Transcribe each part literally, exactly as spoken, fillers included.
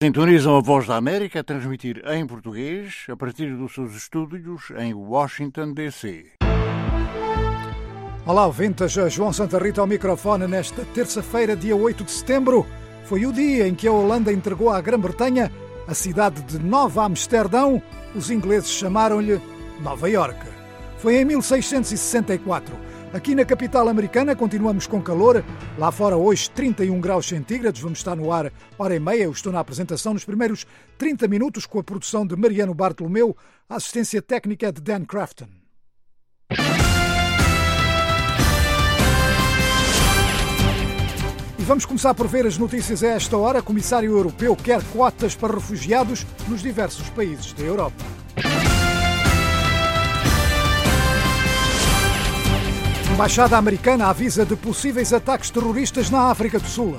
Sintonizam a Voz da América a transmitir em português a partir dos seus estúdios em Washington, D C. Olá, ouvintes. João Santa Rita ao microfone nesta terça-feira, dia oito de setembro. Foi o dia em que a Holanda entregou à Grã-Bretanha a cidade de Nova Amsterdão. Os ingleses chamaram-lhe Nova Iorque. Foi em mil seiscentos e sessenta e quatro. Aqui na capital americana continuamos com calor. Lá fora hoje trinta e um graus centígrados. Vamos estar no ar hora e meia. Eu estou na apresentação nos primeiros trinta minutos com a produção de Mariano Bartolomeu. A assistência técnica é de Dan Crafton. E vamos começar por ver as notícias a esta hora. O Comissário Europeu quer cotas para refugiados nos diversos países da Europa. A Embaixada Americana avisa de possíveis ataques terroristas na África do Sul.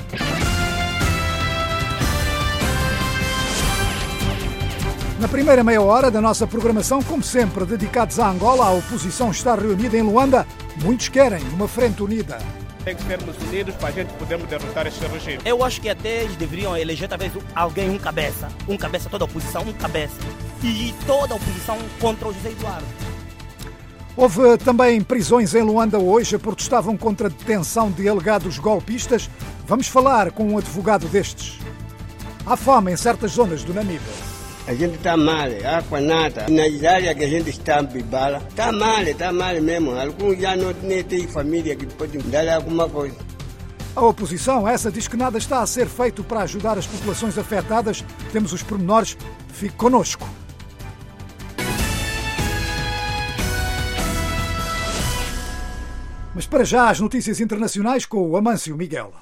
Na primeira meia hora da nossa programação, como sempre, dedicados a Angola, a oposição está reunida em Luanda. Muitos querem uma frente unida. Tem que sermos unidos para a gente podermos derrotar este regime. Eu acho que até eles deveriam eleger talvez alguém, um cabeça. Um cabeça, toda a oposição, um cabeça. E toda a oposição contra o José Eduardo. Houve também prisões em Luanda hoje, protestavam contra a detenção de alegados golpistas. Vamos falar com um advogado destes. Há fome em certas zonas do Namíbia. A gente está mal, água nada. Na área que a gente está em Bibala, está mal, está mal mesmo. Alguns já não têm família que podem dar alguma coisa. A oposição, essa, diz que nada está a ser feito para ajudar as populações afetadas. Temos os pormenores. Fique connosco. Mas para já as notícias internacionais com o Amâncio Miguel.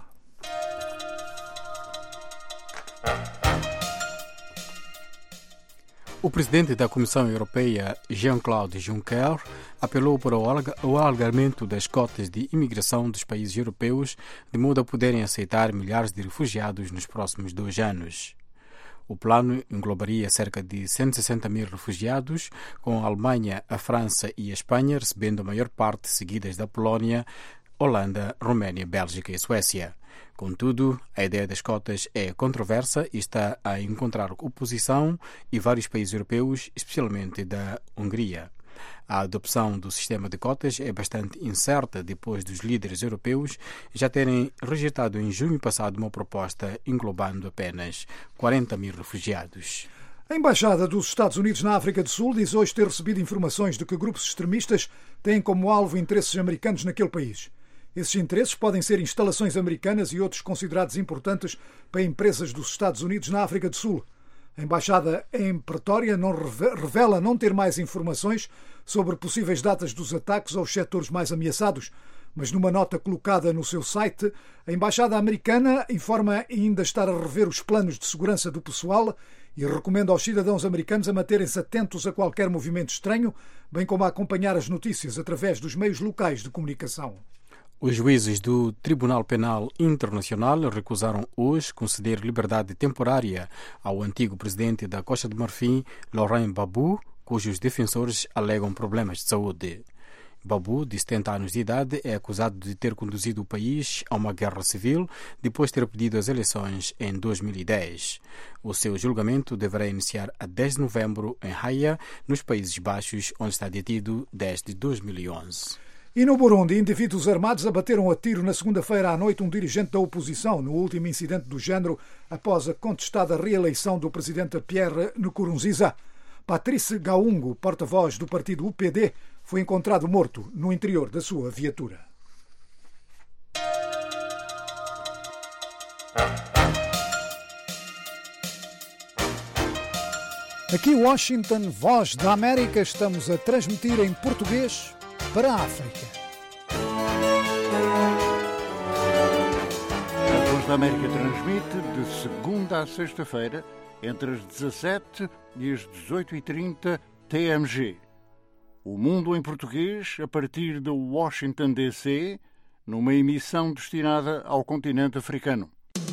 O presidente da Comissão Europeia, Jean-Claude Juncker, apelou para o alargamento das cotas de imigração dos países europeus, de modo a poderem aceitar milhares de refugiados nos próximos dois anos. O plano englobaria cerca de cento e sessenta mil refugiados, com a Alemanha, a França e a Espanha recebendo a maior parte, seguidas da Polónia, Holanda, Roménia, Bélgica e Suécia. Contudo, a ideia das cotas é controversa e está a encontrar oposição em vários países europeus, especialmente da Hungria. A adopção do sistema de cotas é bastante incerta depois dos líderes europeus já terem rejeitado em junho passado uma proposta englobando apenas quarenta mil refugiados. A Embaixada dos Estados Unidos na África do Sul diz hoje ter recebido informações de que grupos extremistas têm como alvo interesses americanos naquele país. Esses interesses podem ser instalações americanas e outros considerados importantes para empresas dos Estados Unidos na África do Sul. A Embaixada em Pretória não revela não ter mais informações sobre possíveis datas dos ataques aos setores mais ameaçados, mas numa nota colocada no seu site, a Embaixada Americana informa ainda estar a rever os planos de segurança do pessoal e recomenda aos cidadãos americanos a manterem-se atentos a qualquer movimento estranho, bem como a acompanhar as notícias através dos meios locais de comunicação. Os juízes do Tribunal Penal Internacional recusaram hoje conceder liberdade temporária ao antigo presidente da Costa de Marfim, Laurent Gbagbo, cujos defensores alegam problemas de saúde. Gbagbo, de setenta anos de idade, é acusado de ter conduzido o país a uma guerra civil depois de ter pedido as eleições em dois mil e dez. O seu julgamento deverá iniciar a dez de novembro em Haia, nos Países Baixos, onde está detido desde dois mil e onze. E no Burundi, indivíduos armados abateram a tiro na segunda-feira à noite um dirigente da oposição, no último incidente do género, após a contestada reeleição do presidente Pierre Nkurunziza. Patrice Gaungo, porta-voz do partido U P D, foi encontrado morto no interior da sua viatura. Aqui Washington, Voz da América, estamos a transmitir em português para a África. A Voz da América transmite de segunda a sexta-feira, entre as dezassete e as dezoito e trinta T M G. O Mundo em Português, a partir de Washington, D C, numa emissão destinada ao continente africano.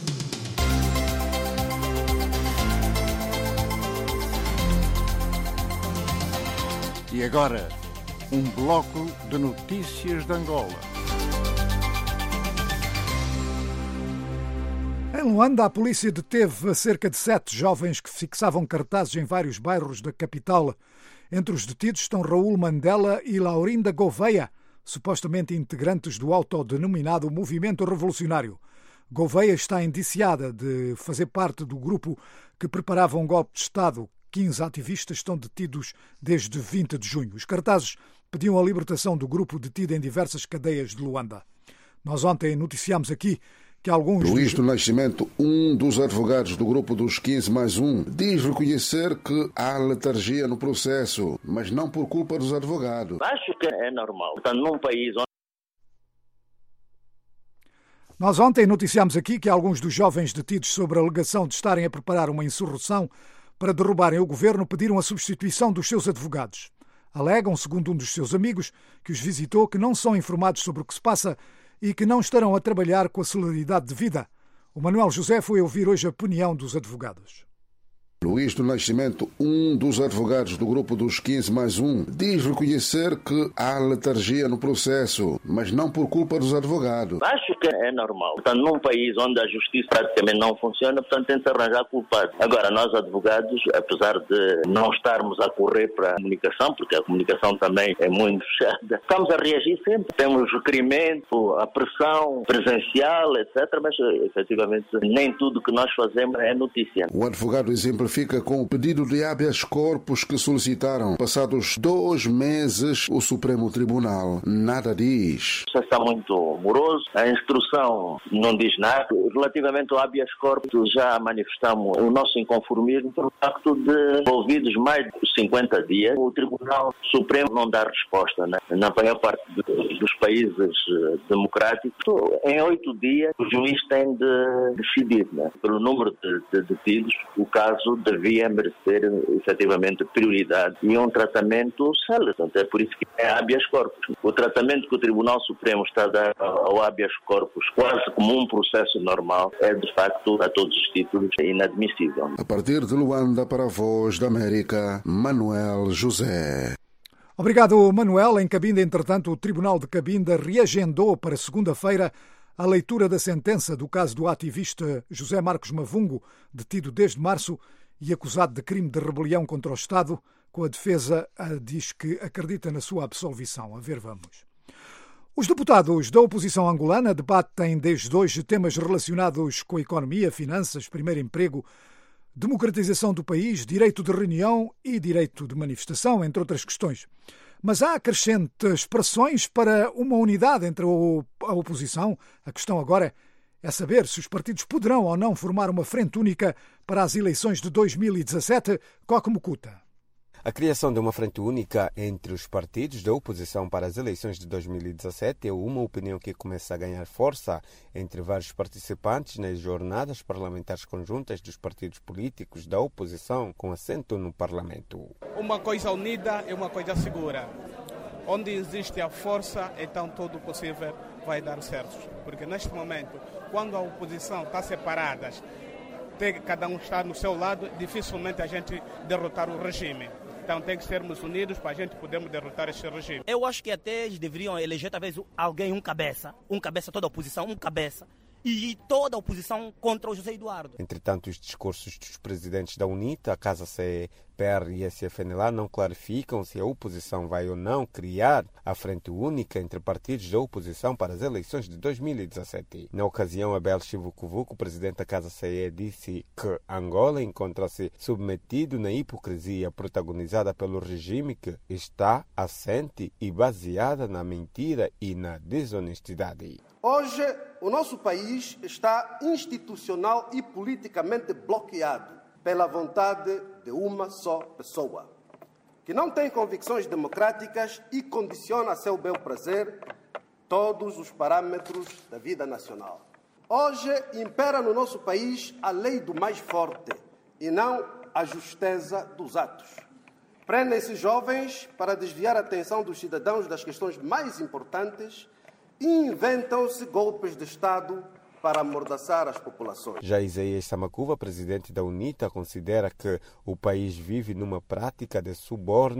E agora, um bloco de notícias de Angola. Em Luanda, a polícia deteve cerca de sete jovens que fixavam cartazes em vários bairros da capital. Entre os detidos estão Raul Mandela e Laurinda Gouveia, supostamente integrantes do autodenominado Movimento Revolucionário. Gouveia está indiciada de fazer parte do grupo que preparava um golpe de Estado. quinze ativistas estão detidos desde vinte de junho. Os cartazes pediam a libertação do grupo detido em diversas cadeias de Luanda. Nós ontem noticiámos aqui que alguns... Luís do Nascimento, um dos advogados do grupo dos quinze mais um, diz reconhecer que há letargia no processo, mas não por culpa dos advogados. Acho que é normal. Portanto, num país onde... Nós ontem noticiámos aqui que alguns dos jovens detidos sob a alegação de estarem a preparar uma insurreição para derrubarem o governo pediram a substituição dos seus advogados. Alegam, segundo um dos seus amigos, que os visitou, que não são informados sobre o que se passa e que não estarão a trabalhar com a celeridade devida. O Manuel José foi ouvir hoje a opinião dos advogados. Luís do Nascimento, um dos advogados do grupo dos quinze mais um, diz reconhecer que há letargia no processo, mas não por culpa dos advogados. Acho que é normal. Portanto, num país onde a justiça praticamente não funciona, portanto, tem-se arranjar culpados. Agora, nós advogados, apesar de não estarmos a correr para a comunicação, porque a comunicação também é muito fechada, estamos a reagir sempre. Temos requerimento, a pressão presencial, etcétera, mas, efetivamente, nem tudo que nós fazemos é notícia. O advogado exemplifica fica com o pedido de habeas corpus que solicitaram. Passados dois meses, o Supremo Tribunal nada diz. Isso está muito moroso. A instrução não diz nada. Relativamente ao habeas corpus, já manifestamos o nosso inconformismo pelo facto de, envolvidos mais de cinquenta dias, o Tribunal Supremo não dá resposta, né? Na maior parte dos países democráticos, em oito dias, o juiz tem de decidir, né? Pelo número de, de detidos, o caso devia merecer efetivamente prioridade e um tratamento célere. É por isso que é habeas corpus. O tratamento que o Tribunal Supremo está a dar ao habeas corpus, quase como um processo normal, é de facto, a todos os títulos, inadmissível. A partir de Luanda, para a Voz da América, Manuel José. Obrigado, Manuel. Em Cabinda, entretanto, o Tribunal de Cabinda reagendou para segunda-feira a leitura da sentença do caso do ativista José Marcos Mavungo, detido desde março e acusado de crime de rebelião contra o Estado, com a defesa diz que acredita na sua absolvição. A ver, vamos. Os deputados da oposição angolana debatem desde hoje temas relacionados com a economia, finanças, primeiro emprego, democratização do país, direito de reunião e direito de manifestação, entre outras questões. Mas há crescentes pressões para uma unidade entre a oposição. A questão agora é saber se os partidos poderão ou não formar uma frente única para as eleições de dois mil e dezassete. Coque Mucuta. A criação de uma frente única entre os partidos da oposição para as eleições de dois mil e dezassete é uma opinião que começa a ganhar força entre vários participantes nas jornadas parlamentares conjuntas dos partidos políticos da oposição com assento no Parlamento. Uma coisa unida é uma coisa segura. Onde existe a força, então todo o possível vai dar certo. Porque neste momento, quando a oposição está separada, cada um está no seu lado, dificilmente a gente derrotar o regime. Então tem que sermos unidos para a gente podermos derrotar esse regime. Eu acho que até eles deveriam eleger talvez alguém, um cabeça, um cabeça, toda a oposição, um cabeça, e toda a oposição contra o José Eduardo. Entretanto, os discursos dos presidentes da UNITA, a Casa C E, P R e S F N L A não clarificam se a oposição vai ou não criar a frente única entre partidos da oposição para as eleições de dois mil e dezassete. Na ocasião, Abel Chivukuvuku, presidente da Casa C E, disse que Angola encontra-se submetido na hipocrisia protagonizada pelo regime que está assente e baseada na mentira e na desonestidade. Hoje, o nosso país está institucional e politicamente bloqueado pela vontade de uma só pessoa, que não tem convicções democráticas e condiciona a seu bel prazer todos os parâmetros da vida nacional. Hoje impera no nosso país a lei do mais forte e não a justeza dos atos. Prendem-se jovens para desviar a atenção dos cidadãos das questões mais importantes e inventam-se golpes de Estado para amordaçar as populações. Já Isaías Samakuva, presidente da UNITA, considera que o país vive numa prática de suborno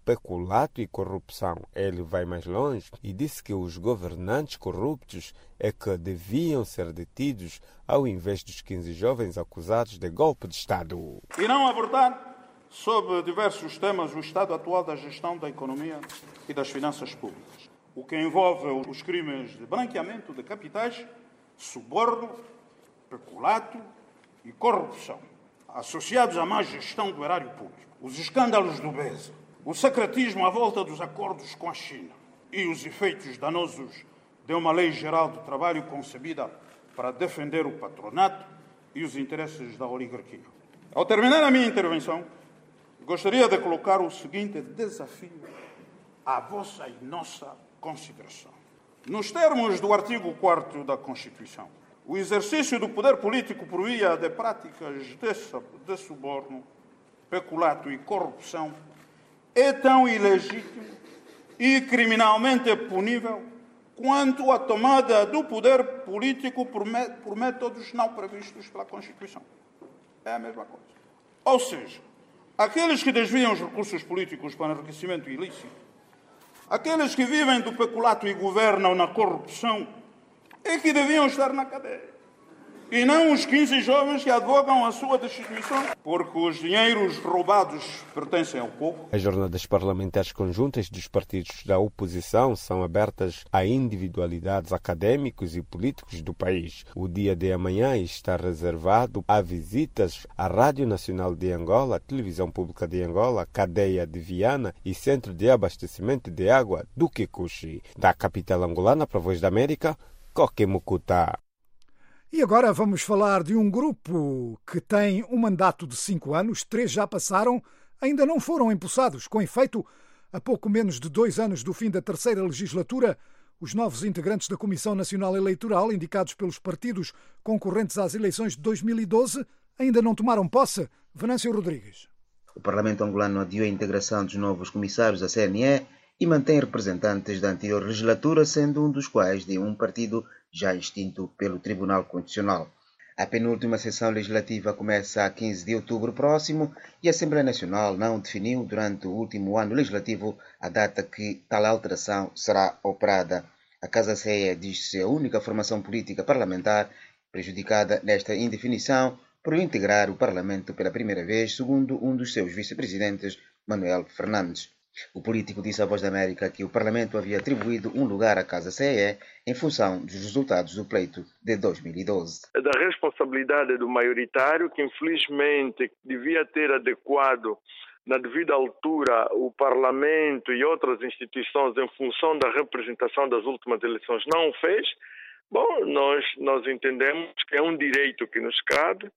peculato e corrupção. Ele vai mais longe e disse que os governantes corruptos é que deviam ser detidos ao invés dos quinze jovens acusados de golpe de Estado. Irão abordar sobre diversos temas o estado atual da gestão da economia e das finanças públicas, o que envolve os crimes de branqueamento de capitais, suborno, peculato e corrupção, associados à má gestão do erário público, os escândalos do B E S, o secretismo à volta dos acordos com a China e os efeitos danosos de uma lei geral do trabalho concebida para defender o patronato e os interesses da oligarquia. Ao terminar a minha intervenção, gostaria de colocar o seguinte desafio à vossa e nossa consideração. Nos termos do artigo quarto da Constituição, o exercício do poder político por via de práticas de suborno, peculato e corrupção é tão ilegítimo e criminalmente punível quanto a tomada do poder político por, por métodos não previstos pela Constituição. É a mesma coisa. Ou seja, aqueles que desviam os recursos políticos para enriquecimento ilícito, aqueles que vivem do peculato e governam na corrupção, é que deviam estar na cadeia. E não os quinze jovens que advogam a sua destituição, porque os dinheiros roubados pertencem ao povo. As jornadas parlamentares conjuntas dos partidos da oposição são abertas a individualidades acadêmicos e políticos do país. O dia de amanhã está reservado a visitas à Rádio Nacional de Angola, Televisão Pública de Angola, Cadeia de Viana e Centro de Abastecimento de Água do Kikuchi. Da capital angolana para a Voz da América, Coquemucuta. E agora vamos falar de um grupo que tem um mandato de cinco anos, três já passaram, ainda não foram empossados. Com efeito, a pouco menos de dois anos do fim da terceira legislatura, os novos integrantes da Comissão Nacional Eleitoral, indicados pelos partidos concorrentes às eleições de dois mil e doze, ainda não tomaram posse. Venâncio Rodrigues. O Parlamento angolano adiou a integração dos novos comissários da C N E e mantém representantes da anterior legislatura, sendo um dos quais de um partido já extinto pelo Tribunal Constitucional. A penúltima sessão legislativa começa a quinze de outubro próximo e a Assembleia Nacional não definiu durante o último ano legislativo a data que tal alteração será operada. A Casa C E diz-se a única formação política parlamentar prejudicada nesta indefinição por integrar o Parlamento pela primeira vez, segundo um dos seus vice-presidentes, Manuel Fernandes. O político disse à Voz da América que o Parlamento havia atribuído um lugar à Casa C E em função dos resultados do pleito de dois mil e doze. Da responsabilidade do maioritário, que infelizmente devia ter adequado na devida altura o Parlamento e outras instituições em função da representação das últimas eleições, não o fez. Bom, nós, nós entendemos que é um direito que nos cabe.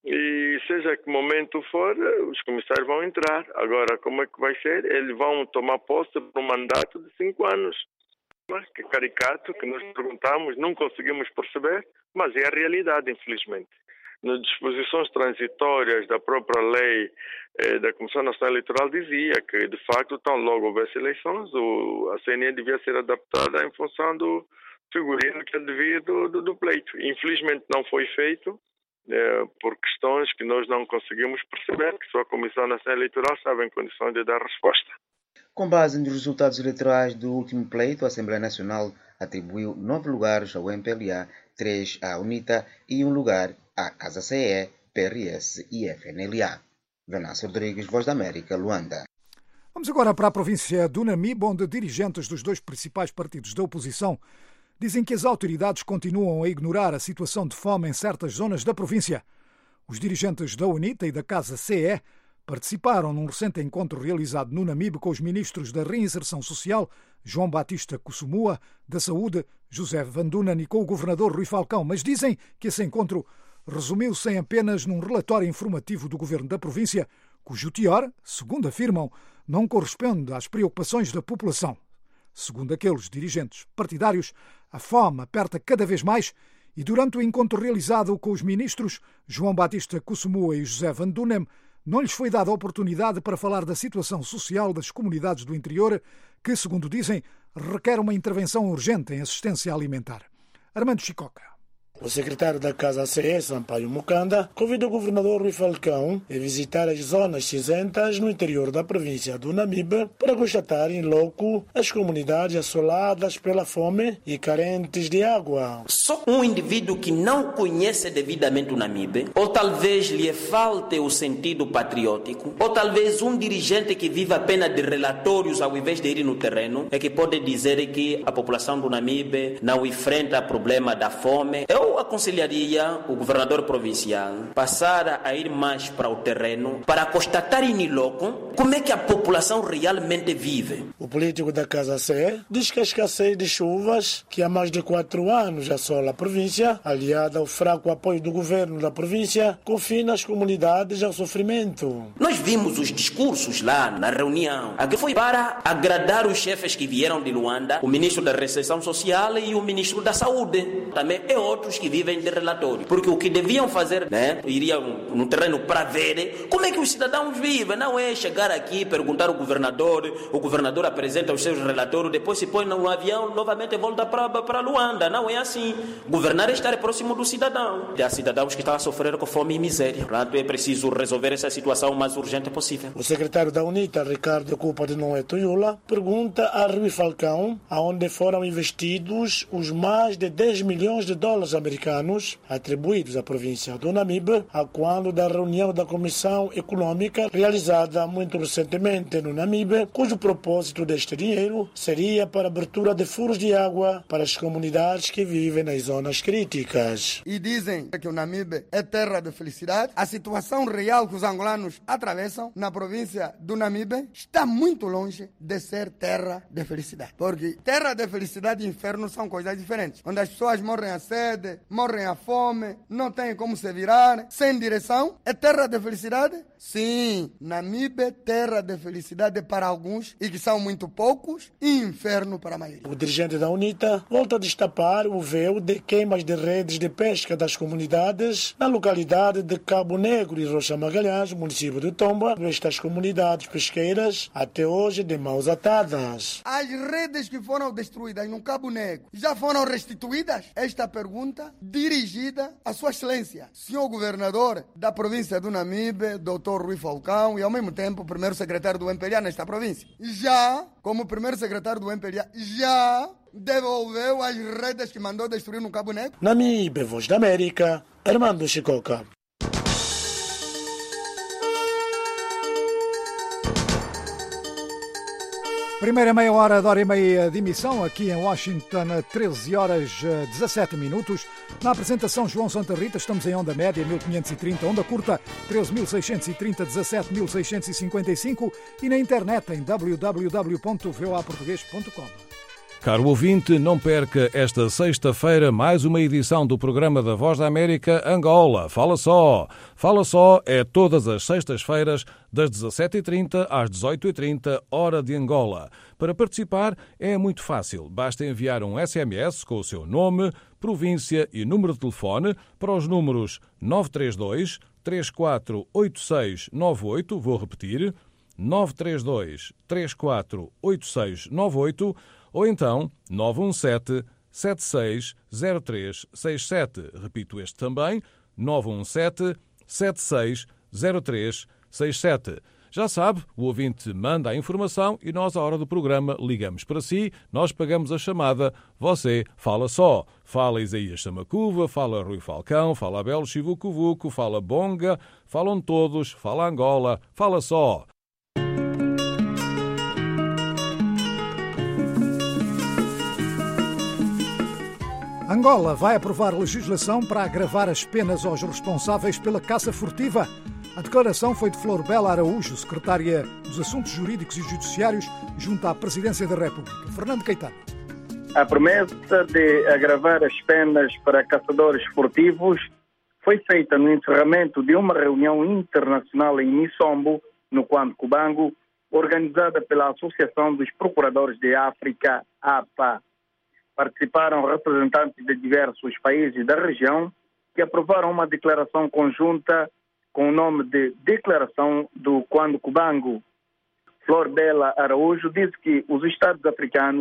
E seja que momento for, os comissários vão entrar. Agora, como é que vai ser? Eles vão tomar posse por um mandato de cinco anos. Mas que caricato que nós perguntamos, não conseguimos perceber, mas é a realidade, infelizmente. Nas disposições transitórias da própria lei eh, da Comissão Nacional Eleitoral dizia que, de facto, tão logo houvesse eleições, o, a C N E devia ser adaptada em função do figurino que é devido do, do pleito. Infelizmente não foi feito. É, por questões que nós não conseguimos perceber, que só a Comissão Nacional Eleitoral estava em condições de dar resposta. Com base nos resultados eleitorais do último pleito, a Assembleia Nacional atribuiu nove lugares ao M P L A, três à UNITA e um lugar à Casa C E, P R S e F N L A. Venâncio Rodrigues, Voz da América, Luanda. Vamos agora para a província do Namibe, onde dirigentes dos dois principais partidos da oposição dizem que as autoridades continuam a ignorar a situação de fome em certas zonas da província. Os dirigentes da UNITA e da Casa C E participaram num recente encontro realizado no Namibe com os ministros da Reinserção Social, João Batista Kussumua, da Saúde, José Van Dunen, e com o governador Rui Falcão, mas dizem que esse encontro resumiu-se apenas num relatório informativo do governo da província, cujo teor, segundo afirmam, não corresponde às preocupações da população. Segundo aqueles dirigentes partidários, a fome aperta cada vez mais e durante o encontro realizado com os ministros João Batista Kussumua e José Van Dunen, não lhes foi dada a oportunidade para falar da situação social das comunidades do interior, que, segundo dizem, requer uma intervenção urgente em assistência alimentar. Armando Chicoca. O secretário da Casa C E, Sampaio Mukanda, convida o governador Rui Falcão a visitar as zonas cinzentas no interior da província do Namibe para constatar em loco as comunidades assoladas pela fome e carentes de água. Só um indivíduo que não conhece devidamente o Namibe, ou talvez lhe falte o sentido patriótico, ou talvez um dirigente que vive apenas de relatórios ao invés de ir no terreno, é que pode dizer que a população do Namibe não enfrenta o problema da fome. Eu aconselharia o governador provincial passar a ir mais para o terreno para constatar em loco como é que a população realmente vive. O político da Casa C diz que a escassez de chuvas, que há mais de quatro anos assola a província, aliada ao fraco apoio do governo da província, confina as comunidades ao sofrimento. Nós vimos os discursos lá na reunião, que foi para agradar os chefes que vieram de Luanda, o ministro da Recepção Social e o ministro da Saúde. Também é outros que vivem de relatório. Porque o que deviam fazer, né, iriam no terreno para ver como é que os cidadãos vivem. Não é chegar aqui, perguntar ao governador, o governador apresenta os seus relatórios, depois se põe no avião, novamente volta para Luanda. Não é assim. Governar é estar próximo do cidadão. Há cidadãos que estão a sofrer com fome e miséria. Portanto, é preciso resolver essa situação o mais urgente possível. O secretário da UNITA, Ricardo Cupa de Noé Toyola, pergunta a Rui Falcão aonde foram investidos os mais de dez milhões de dólares americanos atribuídos à província do Namibe a quando da reunião da Comissão Econômica realizada muito recentemente no Namibe, cujo propósito deste dinheiro seria para a abertura de furos de água para as comunidades que vivem nas zonas críticas. E dizem que o Namibe é terra de felicidade. A situação real que os angolanos atravessam na província do Namibe está muito longe de ser terra de felicidade. Porque terra de felicidade e inferno são coisas diferentes. Onde as pessoas morrem a sede, morrem a fome, não têm como se virar, sem direção. É terra de felicidade? Sim, Namibe, terra de felicidade para alguns, e que são muito poucos, e inferno para a maioria. O dirigente da UNITA volta a destapar o véu de queimas de redes de pesca das comunidades na localidade de Cabo Negro e Rocha Magalhães, município de Tomba, estas comunidades pesqueiras até hoje de mãos atadas. As redes que foram destruídas no Cabo Negro já foram restituídas? Esta pergunta dirigida à Sua Excelência, senhor governador da província do Namibe, doutor Rui Falcão, e ao mesmo tempo primeiro secretário do M P L A nesta província. Já, como primeiro secretário do M P L A, já devolveu as redes que mandou destruir no Cabo Negro? Namibe, Voz da América, Armando Chicoca. Primeira meia hora, de hora e meia de emissão, aqui em Washington, treze horas dezassete minutos. Na apresentação, João Santa Rita, estamos em onda média mil quinhentos e trinta, onda curta treze mil seiscentos e trinta, dezassete mil seiscentos e cinquenta e cinco e na internet em w w w ponto v o a português ponto com. Caro ouvinte, não perca esta sexta-feira mais uma edição do programa da Voz da América Angola. Fala só! Fala só é todas as sextas-feiras das dezassete e trinta às dezoito e trinta, hora de Angola. Para participar é muito fácil. Basta enviar um S M S com o seu nome, província e número de telefone para os números nove três dois, três quatro oito seis nove oito, vou repetir, nove três dois, três quatro oito seis nove oito, ou então nove um sete, sete seis zero três seis sete. Repito este também, nove um sete, sete seis zero três seis sete. Já sabe, o ouvinte manda a informação e nós, à hora do programa, ligamos para si, nós pagamos a chamada, você fala só. Fala Isaías Samacuva, fala Rui Falcão, fala Abel Chivucuvuco, fala Bonga, falam todos, fala Angola, fala só. Angola vai aprovar legislação para agravar as penas aos responsáveis pela caça furtiva. A declaração foi de Flor Bela Araújo, secretária dos Assuntos Jurídicos e Judiciários, junto à Presidência da República. Fernando Caetano. A promessa de agravar as penas para caçadores furtivos foi feita no encerramento de uma reunião internacional em Missombo, no Quando Cubango, organizada pela Associação dos Procuradores de África, A P A. Participaram representantes de diversos países da região que aprovaram uma declaração conjunta com o nome de Declaração do Quando Cubango. Flor Bela Araújo disse que os Estados africanos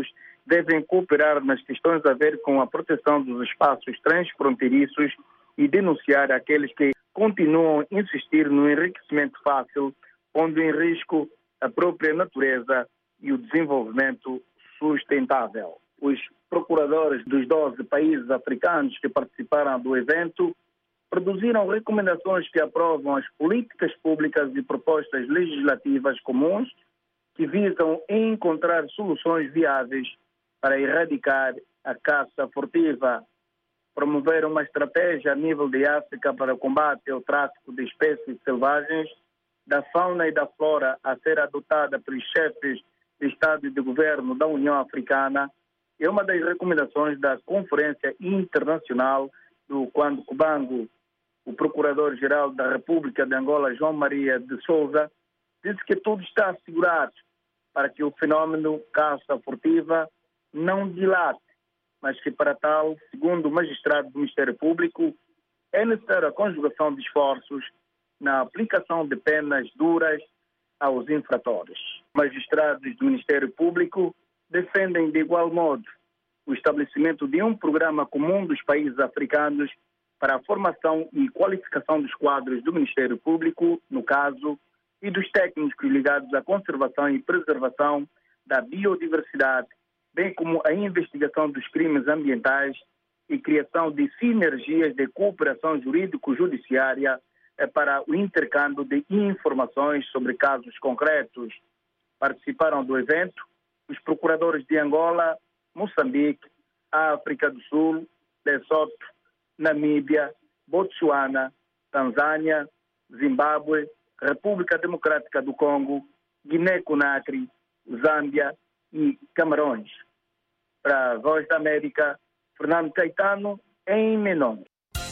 devem cooperar nas questões a ver com a proteção dos espaços transfronteiriços e denunciar aqueles que continuam a insistir no enriquecimento fácil, pondo em risco a própria natureza e o desenvolvimento sustentável. Os procuradores dos doze países africanos que participaram do evento produziram recomendações que aprovam as políticas públicas e propostas legislativas comuns que visam encontrar soluções viáveis para erradicar a caça furtiva, promover uma estratégia a nível de África para o combate ao tráfico de espécies selvagens, da fauna e da flora a ser adotada pelos chefes de Estado e de Governo da União Africana, é uma das recomendações da Conferência Internacional do Quando Cubango. O Procurador-Geral da República de Angola, João Maria de Souza, disse que tudo está assegurado para que o fenômeno caça furtiva não dilate, mas que para tal, segundo o magistrado do Ministério Público, é necessária a conjugação de esforços na aplicação de penas duras aos infratores. Magistrados do Ministério Público defendem de igual modo o estabelecimento de um programa comum dos países africanos para a formação e qualificação dos quadros do Ministério Público, no caso, e dos técnicos ligados à conservação e preservação da biodiversidade, bem como a investigação dos crimes ambientais e criação de sinergias de cooperação jurídico-judiciária para o intercâmbio de informações sobre casos concretos. Participaram do evento os procuradores de Angola, Moçambique, África do Sul, Lesoto, Namíbia, Botsuana, Tanzânia, Zimbábue, República Democrática do Congo, Guiné-Conakry, Zâmbia e Camarões. Para a Voz da América, Fernando Caetano, em Menon.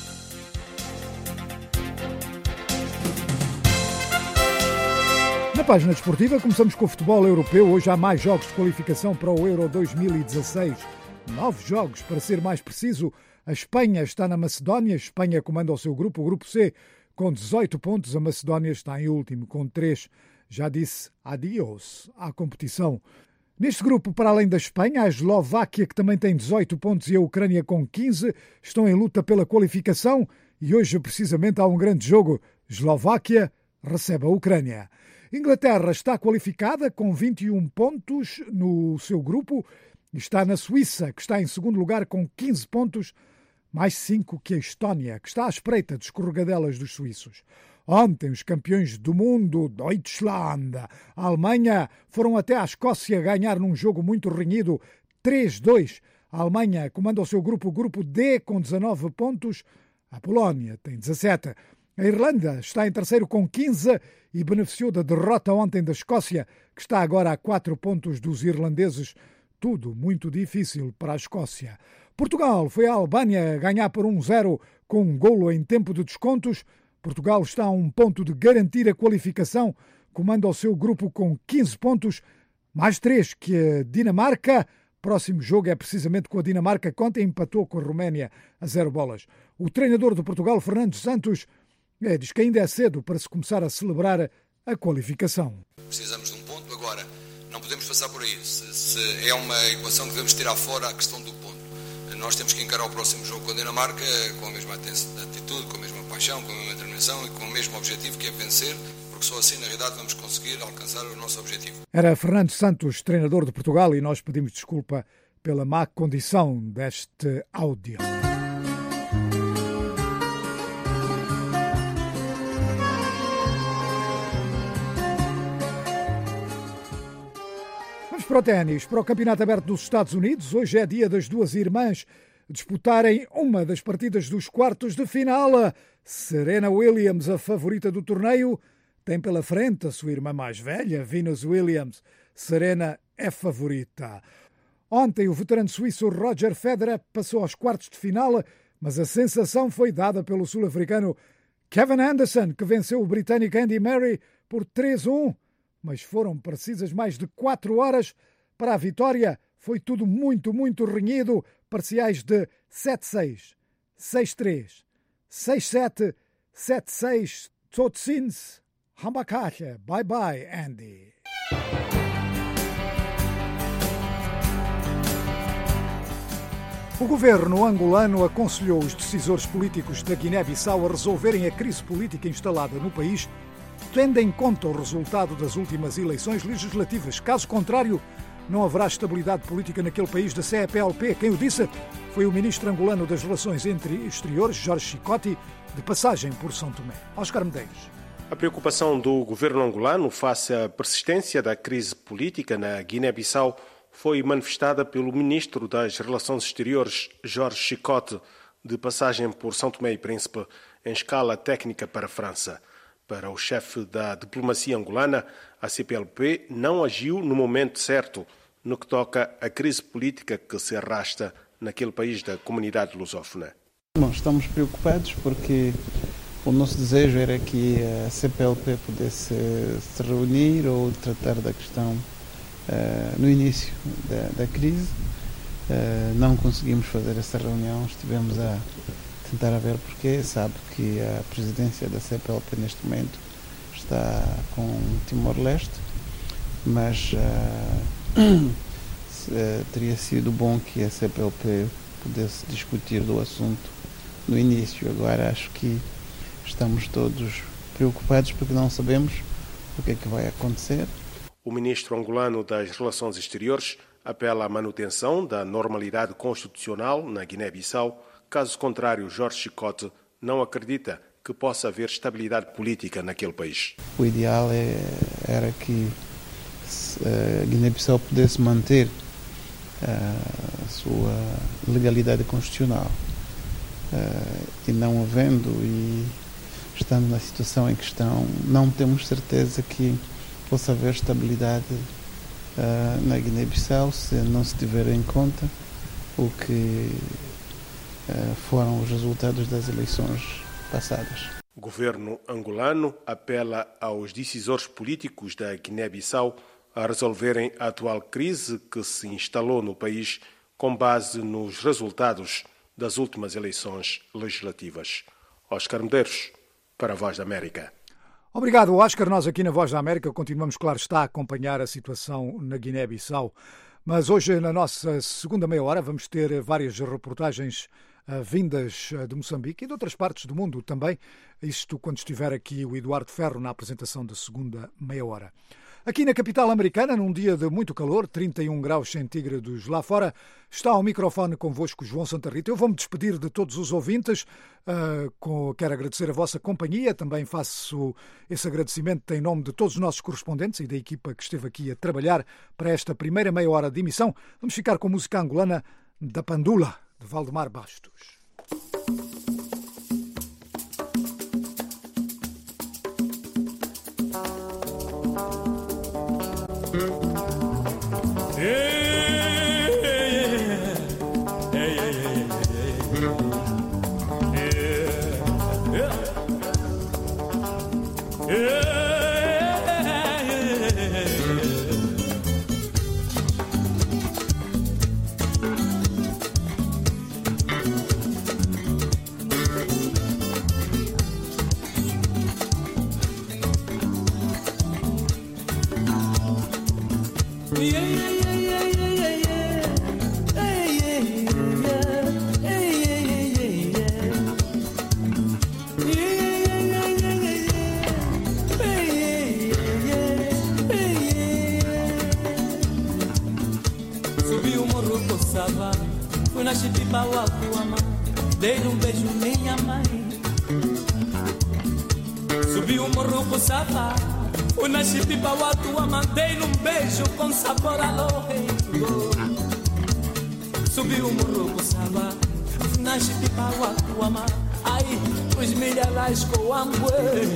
Na página desportiva, começamos com o futebol europeu. Hoje há mais jogos de qualificação para o Euro dois mil e dezasseis. Nove jogos, para ser mais preciso. A Espanha está na Macedónia. A Espanha comanda o seu grupo, o grupo C, com dezoito pontos. A Macedónia está em último, com três. Já disse adiós à competição. Neste grupo, para além da Espanha, a Eslováquia, que também tem dezoito pontos, e a Ucrânia com quinze, estão em luta pela qualificação. E hoje, precisamente, há um grande jogo. Eslováquia recebe a Ucrânia. Inglaterra está qualificada com vinte e um pontos no seu grupo. Está na Suíça, que está em segundo lugar com quinze pontos, mais cinco que a Estónia, que está à espreita de escorregadelas dos suíços. Ontem, os campeões do mundo, Deutschland, a Alemanha, foram até à Escócia ganhar num jogo muito renhido, três a dois. A Alemanha comanda o seu grupo, o grupo D, com dezanove pontos. A Polónia tem dezassete. A Irlanda está em terceiro com quinze e beneficiou da derrota ontem da Escócia, que está agora a quatro pontos dos irlandeses. Tudo muito difícil para a Escócia. Portugal foi à Albânia ganhar por um a zero com um golo em tempo de descontos. Portugal está a um ponto de garantir a qualificação. Comanda o seu grupo com quinze pontos, mais três que a Dinamarca. Próximo jogo é precisamente com a Dinamarca, que ontem empatou com a Roménia a zero bolas. O treinador de Portugal, Fernando Santos, é, diz que ainda é cedo para se começar a celebrar a qualificação. Precisamos de um ponto agora. Não podemos passar por aí. Se, se é uma equação que devemos tirar fora a questão do ponto. Nós temos que encarar o próximo jogo com a Dinamarca com a mesma atitude, com a mesma paixão, com a mesma determinação e com o mesmo objetivo, que é vencer, porque só assim, na realidade, vamos conseguir alcançar o nosso objetivo. Era Fernando Santos, treinador de Portugal, e nós pedimos desculpa pela má condição deste áudio. Para o ténis, para o Campeonato Aberto dos Estados Unidos, hoje é dia das duas irmãs disputarem uma das partidas dos quartos de final. Serena Williams, a favorita do torneio, tem pela frente a sua irmã mais velha, Venus Williams. Serena é favorita. Ontem, o veterano suíço Roger Federer passou aos quartos de final, mas a sensação foi dada pelo sul-africano Kevin Anderson, que venceu o britânico Andy Murray por três a um. Mas foram precisas mais de quatro horas para a vitória. Foi tudo muito, muito renhido. Parciais de sete a seis, seis a três, seis a sete, sete a seis. Totsins, Hambakacha. Bye bye, Andy. O governo angolano aconselhou os decisores políticos da Guiné-Bissau a resolverem a crise política instalada no país, tendo em conta o resultado das últimas eleições legislativas. Caso contrário, não haverá estabilidade política naquele país da C E P L P. Quem o disse foi o ministro angolano das Relações Exteriores, Jorge Chicote, de passagem por São Tomé. Oscar Medeiros. A preocupação do governo angolano face à persistência da crise política na Guiné-Bissau foi manifestada pelo ministro das Relações Exteriores, Jorge Chicote, de passagem por São Tomé e Príncipe, em escala técnica para a França. Para o chefe da diplomacia angolana, a C P L P não agiu no momento certo no que toca à crise política que se arrasta naquele país da comunidade lusófona. Bom, estamos preocupados porque o nosso desejo era que a C P L P pudesse se reunir ou tratar da questão Uh, no início da, da crise. Uh, não conseguimos fazer essa reunião, estivemos a tentar a ver porquê. Sabe que a presidência da C P L P neste momento está com Timor-Leste, mas uh, uh, teria sido bom que a C P L P pudesse discutir do assunto no início. Agora acho que estamos todos preocupados porque não sabemos o que é que vai acontecer. O ministro angolano das Relações Exteriores apela à manutenção da normalidade constitucional na Guiné-Bissau. Caso contrário, Jorge Chicote não acredita que possa haver estabilidade política naquele país. O ideal é, era que a Guiné-Bissau pudesse manter a sua legalidade constitucional. E não havendo e estando na situação em que estão, não temos certeza que possa haver estabilidade uh, na Guiné-Bissau se não se tiver em conta o que uh, foram os resultados das eleições passadas. O governo angolano apela aos decisores políticos da Guiné-Bissau a resolverem a atual crise que se instalou no país com base nos resultados das últimas eleições legislativas. Oscar Medeiros, para a Voz da América. Obrigado, Oscar. Nós aqui na Voz da América continuamos, claro está, a acompanhar a situação na Guiné-Bissau. Mas hoje, na nossa segunda meia hora, vamos ter várias reportagens uh, vindas de Moçambique e de outras partes do mundo também. Isto quando estiver aqui o Eduardo Ferro na apresentação da segunda meia hora. Aqui na capital americana, num dia de muito calor, trinta e um graus centígrados lá fora, está ao microfone convosco João Santa Rita. Eu vou-me despedir de todos os ouvintes. Uh, com, quero agradecer a vossa companhia. Também faço esse agradecimento em nome de todos os nossos correspondentes e da equipa que esteve aqui a trabalhar para esta primeira meia hora de emissão. Vamos ficar com a música angolana da Pandula, de Valdemar Bastos. Dei-lhe um beijo, minha mãe. Subi o morro com sabá. Fui na chipipa, o tua mãe. Dei-lhe um beijo com sabor a loreiro. Subi o morro com sabá. Fui na chipipa, o tua mãe. Ai, os milhares com o ambuê.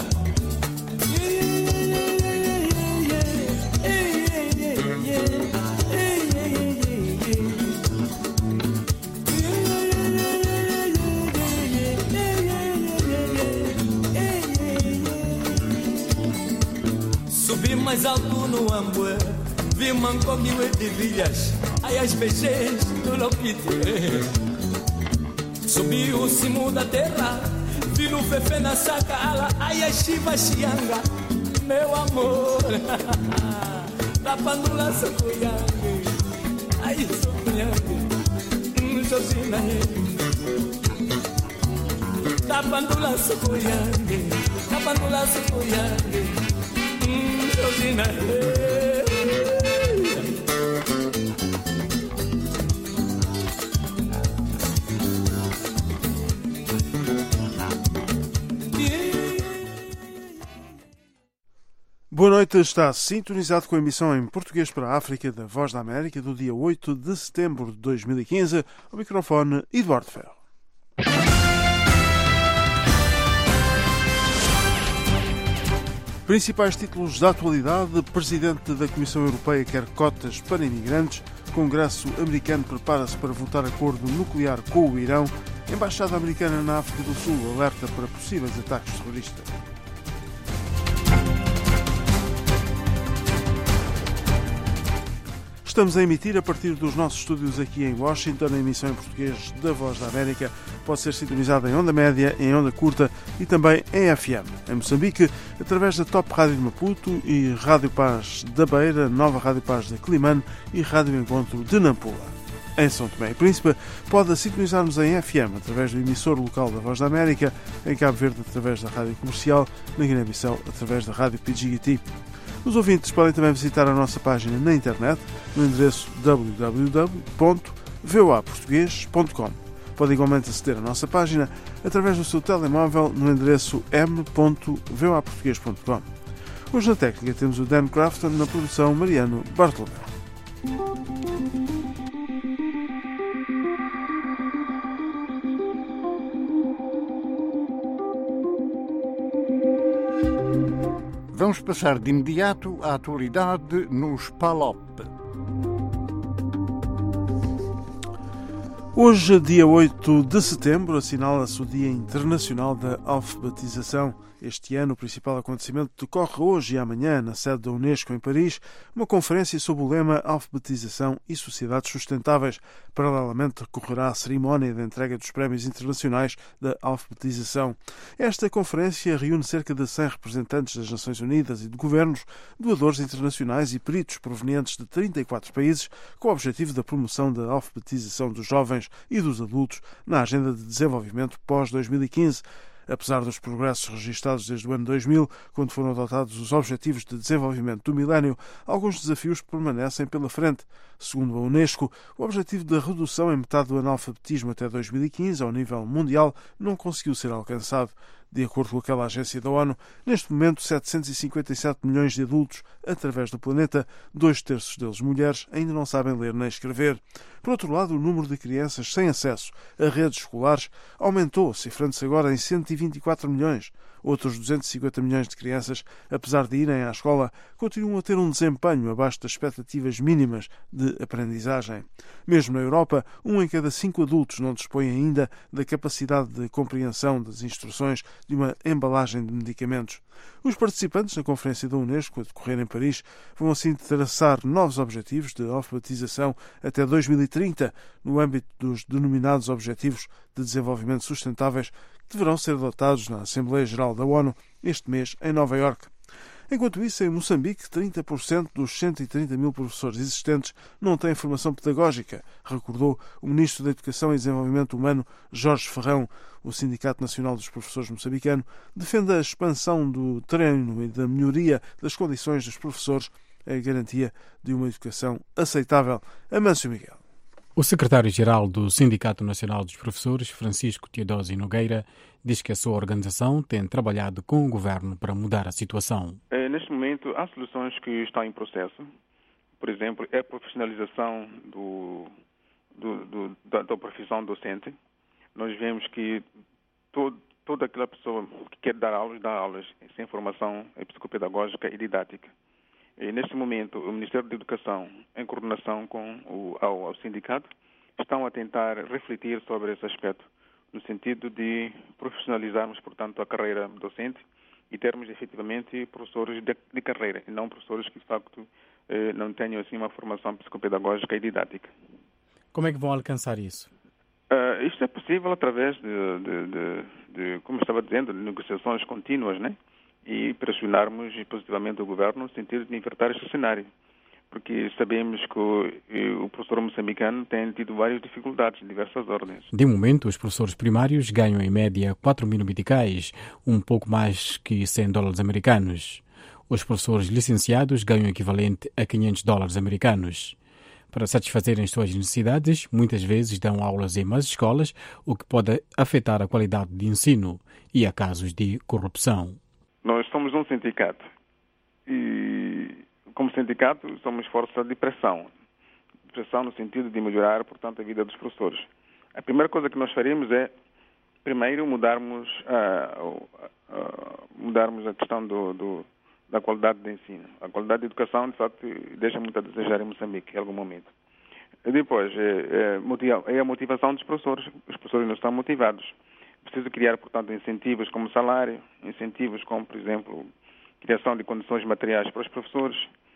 Mais alto no Ambué, vi Mancogue e de Vilhas, ai as beijês do Lopite. Subi o cimo da terra, vi no Fefe na saca, ala, ai as Chiva Xianga, meu amor. Da Pandula Socuyangue, ai Socuyangue, Josina Tapandula Sukuyange Tapandula Sukuyange Josina Boa noite, está sintonizado com a emissão em português para a África da Voz da América do dia oito de setembro de dois mil e quinze. O microfone Eduardo Ferro. Principais títulos da atualidade. Presidente da Comissão Europeia quer cotas para imigrantes. Congresso americano prepara-se para votar acordo nuclear com o Irão. Embaixada americana na África do Sul alerta para possíveis ataques terroristas. Estamos a emitir a partir dos nossos estúdios aqui em Washington, a emissão em português da Voz da América pode ser sintonizada em onda média, em onda curta e também em F M. Em Moçambique, através da Top Rádio de Maputo e Rádio Paz da Beira, Nova Rádio Paz de Climane e Rádio Encontro de Nampula. Em São Tomé e Príncipe, pode sintonizar-nos em F M através do emissor local da Voz da América, em Cabo Verde através da Rádio Comercial, na Guiné-Bissau através da Rádio P G T. Os ouvintes podem também visitar a nossa página na internet no endereço w w w ponto v o a português ponto com. Pode igualmente aceder à nossa página através do seu telemóvel no endereço m ponto v o a português ponto com. Hoje na técnica temos o Dan Crafton, na produção Mariano Bartolomeu. Vamos passar de imediato à atualidade nos P A L O P. Hoje, dia oito de setembro, assinala-se o Dia Internacional da Alfabetização. Este ano, o principal acontecimento decorre hoje e amanhã, na sede da Unesco, em Paris, uma conferência sob o lema Alfabetização e Sociedades Sustentáveis. Paralelamente, decorrerá a cerimónia de entrega dos prémios internacionais da alfabetização. Esta conferência reúne cerca de cem representantes das Nações Unidas e de governos, doadores internacionais e peritos provenientes de trinta e quatro países, com o objetivo da promoção da alfabetização dos jovens e dos adultos na Agenda de Desenvolvimento pós dois mil e quinze. Apesar dos progressos registados desde o ano dois mil, quando foram adotados os Objetivos de Desenvolvimento do Milénio, alguns desafios permanecem pela frente. Segundo a Unesco, o objetivo da redução em metade do analfabetismo até dois mil e quinze, ao nível mundial, não conseguiu ser alcançado. De acordo com aquela agência da ONU, neste momento setecentos e cinquenta e sete milhões de adultos através do planeta, dois terços deles mulheres, ainda não sabem ler nem escrever. Por outro lado, o número de crianças sem acesso a redes escolares aumentou, cifrando-se agora em cento e vinte e quatro milhões. Outros duzentos e cinquenta milhões de crianças, apesar de irem à escola, continuam a ter um desempenho abaixo das expectativas mínimas de aprendizagem. Mesmo na Europa, um em cada cinco adultos não dispõe ainda da capacidade de compreensão das instruções de uma embalagem de medicamentos. Os participantes na Conferência da Unesco, a decorrer em Paris, vão assim traçar novos objetivos de alfabetização até dois mil e trinta, no âmbito dos denominados Objetivos de Desenvolvimento Sustentáveis, que deverão ser adotados na Assembleia Geral da ONU este mês em Nova Iorque. Enquanto isso, em Moçambique, trinta por cento dos cento e trinta mil professores existentes não têm formação pedagógica, recordou o Ministro da Educação e Desenvolvimento Humano, Jorge Ferrão. O Sindicato Nacional dos Professores moçambicano defende a expansão do treino e da melhoria das condições dos professores, a garantia de uma educação aceitável. Amâncio Miguel. O secretário-geral do Sindicato Nacional dos Professores, Francisco Teodósio Nogueira, diz que a sua organização tem trabalhado com o governo para mudar a situação. É, neste momento, há soluções que estão em processo. Por exemplo, é a profissionalização do, do, do, da, da profissão docente. Nós vemos que todo, toda aquela pessoa que quer dar aulas, dá aulas sem formação psicopedagógica e didática. E, neste momento, o Ministério da Educação, em coordenação com o ao, ao sindicato, estão a tentar refletir sobre esse aspecto, no sentido de profissionalizarmos, portanto, a carreira docente e termos, efetivamente, professores de, de carreira, e não professores que, de facto, eh, não tenham, assim, uma formação psicopedagógica e didática. Como é que vão alcançar isso? Uh, isto é possível através de, de, de, de, como eu estava dizendo, de negociações contínuas, né? E pressionarmos positivamente o governo no sentido de inverter este cenário. porque sabemos que o, o professor moçambicano tem tido várias dificuldades de diversas ordens. De momento, os professores primários ganham em média quatro mil meticais, um pouco mais que cem dólares americanos. Os professores licenciados ganham o equivalente a quinhentos dólares americanos. Para satisfazerem as suas necessidades, muitas vezes dão aulas em más escolas, o que pode afetar a qualidade de ensino, e há casos de corrupção. Nós somos um sindicato e, como sindicato, somos força de pressão. Pressão no sentido de melhorar, portanto, a vida dos professores. A primeira coisa que nós faremos é, primeiro, mudarmos a, a, a, mudarmos a questão do, do da qualidade do ensino. A qualidade da educação, de facto, deixa muito a desejar em Moçambique, em algum momento. E depois, é, é, é a motivação dos professores. Os professores não estão motivados. Preciso criar, portanto, incentivos como salário, incentivos como, por exemplo, criação de condições materiais para os professores.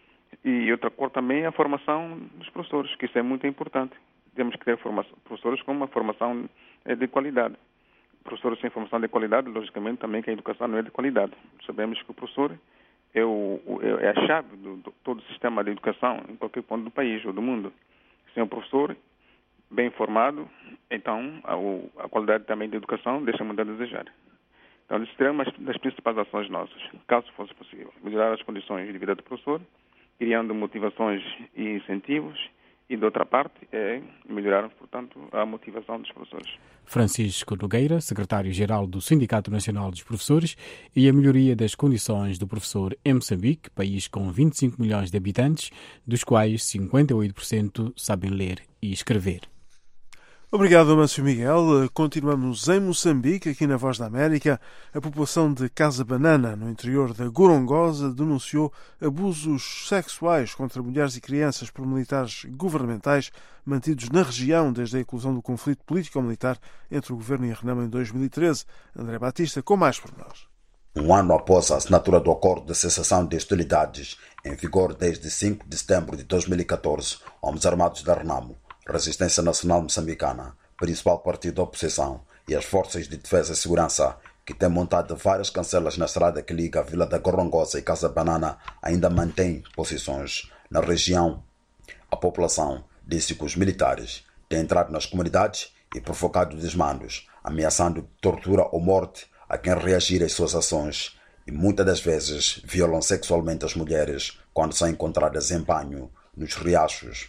E outra coisa também é a formação dos professores, que isso é muito importante. Temos que ter formação, professores com uma formação de qualidade. Professores sem formação de qualidade, logicamente, também que a educação não é de qualidade. Sabemos que o professor é, o, é a chave de todo o sistema de educação em qualquer ponto do país ou do mundo. Sem o professor bem formado, então a, a qualidade também da educação deixa muito a desejar. Então, isso seria uma das principais ações nossas, caso fosse possível. Melhorar as condições de vida do professor, criando motivações e incentivos, e, de outra parte, é melhorar, portanto, a motivação dos professores. Francisco Nogueira, secretário-geral do Sindicato Nacional dos Professores, e a melhoria das condições do professor em Moçambique, país com vinte e cinco milhões de habitantes, dos quais cinquenta e oito por cento sabem ler e escrever. Obrigado, Amâncio Miguel. Continuamos em Moçambique, aqui na Voz da América. A população de Casa Banana, no interior da Gorongosa, denunciou abusos sexuais contra mulheres e crianças por militares governamentais mantidos na região desde a eclosão do conflito político-militar entre o governo e a Renamo em dois mil e treze. André Batista, com mais pormenores. Um ano após a assinatura do acordo de cessação de hostilidades, em vigor desde cinco de setembro de dois mil e catorze, homens armados da Renamo, Resistência Nacional Moçambicana, principal partido da oposição, e as forças de defesa e segurança, que têm montado várias cancelas na estrada que liga a Vila da Gorongosa e Casa Banana, ainda mantêm posições na região. A população disse que os militares têm entrado nas comunidades e provocado desmandos, ameaçando tortura ou morte a quem reagir às suas ações, e muitas das vezes violam sexualmente as mulheres quando são encontradas em banho nos riachos.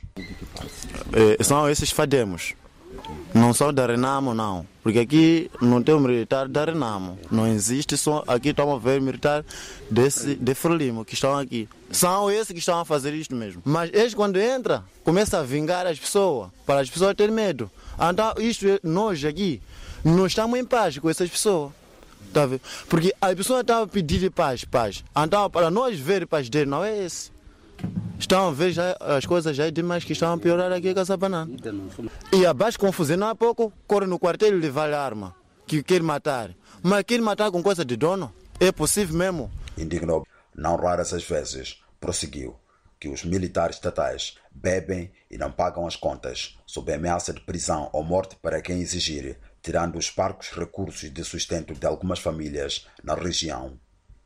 É, são esses fademos. Não são da Renamo, não. Porque aqui não tem um militar da Renamo. Não existe, só aqui estamos a ver militar desse, de Frelimo que estão aqui. São esses que estão a fazer isto mesmo. Mas eles, quando entram, começam a vingar as pessoas, para as pessoas terem medo. Então, isto, nós aqui, não estamos em paz com essas pessoas. Tá vendo? Porque as pessoas estão a pedir paz, paz. Então, para nós ver paz dele, não é esse. Estão a ver já, as coisas já é demais que estão a piorar aqui em Casa Banana. E abaixo confusão, há pouco, corre no quartel e levar a arma, que quer matar. Mas quer matar com coisa de dono? É possível mesmo? Indignou, não raras as vezes, prosseguiu, que os militares estatais bebem e não pagam as contas, sob ameaça de prisão ou morte para quem exigir, tirando os parcos recursos de sustento de algumas famílias na região.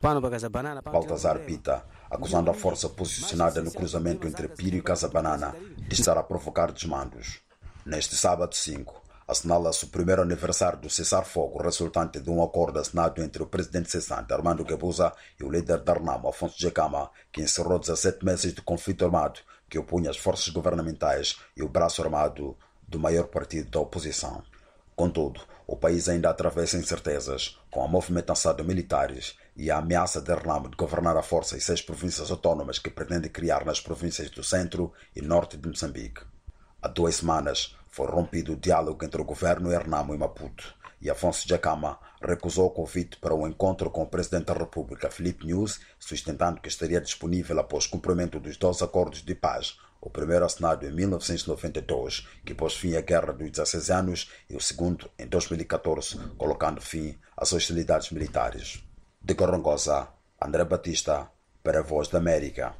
Baltazar Pita, acusando a força posicionada no cruzamento entre Pírio e Casa Banana de estar a provocar desmandos. Neste sábado cinco, assinala-se o primeiro aniversário do cessar-fogo resultante de um acordo assinado entre o presidente cessante Armando Guebuza e o líder da Renamo, Afonso Djekama, que encerrou dezessete meses de conflito armado que opunha as forças governamentais e o braço armado do maior partido da oposição. Contudo, o país ainda atravessa incertezas com a movimentação de militares e a ameaça da Renamo de governar a força em seis províncias autónomas que pretende criar nas províncias do centro e norte de Moçambique. Há duas semanas foi rompido o diálogo entre o governo e a Renamo em Maputo, e Afonso Djekama recusou o convite para um encontro com o presidente da República, Filipe Nyusi, sustentando que estaria disponível após cumprimento dos dois acordos de paz, o primeiro assinado em mil novecentos e noventa e dois, que pôs fim à Guerra dos dezesseis anos, e o segundo em dois mil e catorze, colocando fim às hostilidades militares. De Gorongosa, André Batista, para a Voz da América.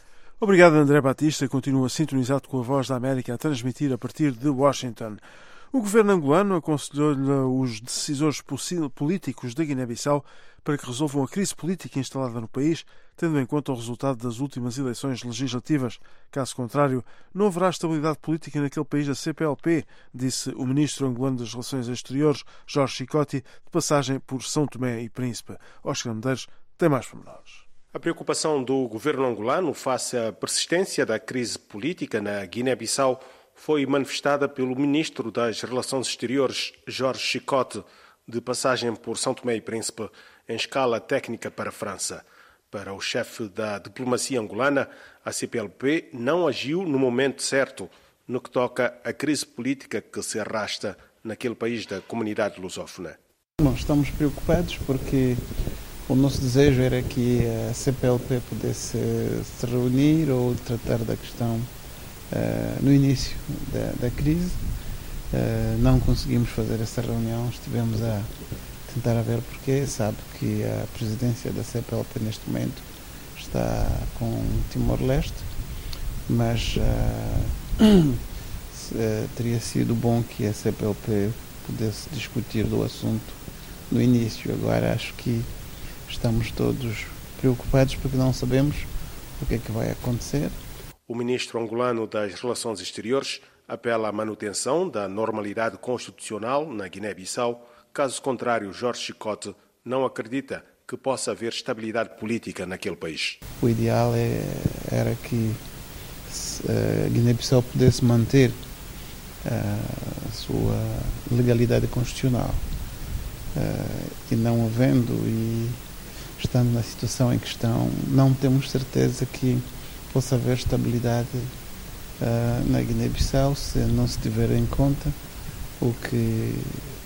Obrigado, André Batista. Continua sintonizado com a Voz da América a transmitir a partir de Washington. O governo angolano aconselhou-lhe os decisores políticos da Guiné-Bissau para que resolvam a crise política instalada no país, tendo em conta o resultado das últimas eleições legislativas. Caso contrário, não haverá estabilidade política naquele país da C P L P, disse o ministro angolano das Relações Exteriores, Jorge Chicote, de passagem por São Tomé e Príncipe. Oscar Medeiros tem mais pormenores. A preocupação do governo angolano face à persistência da crise política na Guiné-Bissau foi manifestada pelo ministro das Relações Exteriores, Jorge Chicote, de passagem por São Tomé e Príncipe, em escala técnica para a França. Para o chefe da diplomacia angolana, a C P L P não agiu no momento certo no que toca à crise política que se arrasta naquele país da comunidade lusófona. Bom, estamos preocupados porque o nosso desejo era que a C P L P pudesse se reunir ou tratar da questão uh, no início da, da crise. Uh, não conseguimos fazer essa reunião, estivemos a tentar ver porquê. Sabe que a presidência da C P L P neste momento está com Timor-Leste, mas uh, uh, teria sido bom que a C P L P pudesse discutir do assunto no início. Agora acho que estamos todos preocupados porque não sabemos o que é que vai acontecer. O ministro angolano das Relações Exteriores apela à manutenção da normalidade constitucional na Guiné-Bissau. Caso contrário, Jorge Chicote não acredita que possa haver estabilidade política naquele país. O ideal é, era que a Guiné-Bissau pudesse manter a sua legalidade constitucional. E não havendo e estando na situação em questão, não temos certeza que possa haver estabilidade uh, na Guiné-Bissau se não se tiver em conta o que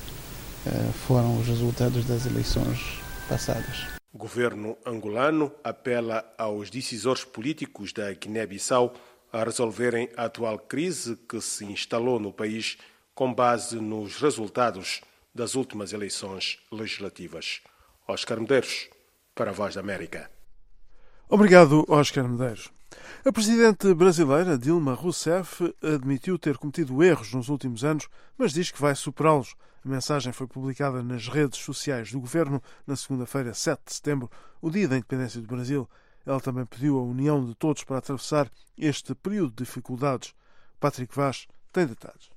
uh, foram os resultados das eleições passadas. O governo angolano apela aos decisores políticos da Guiné-Bissau a resolverem a atual crise que se instalou no país com base nos resultados das últimas eleições legislativas. Oscar Medeiros, para a Voz da América. Obrigado, Oscar Medeiros. A presidente brasileira Dilma Rousseff admitiu ter cometido erros nos últimos anos, mas diz que vai superá-los. A mensagem foi publicada nas redes sociais do governo na segunda-feira, sete de setembro, o dia da independência do Brasil. Ela também pediu a união de todos para atravessar este período de dificuldades. Patrick Vaz tem detalhes.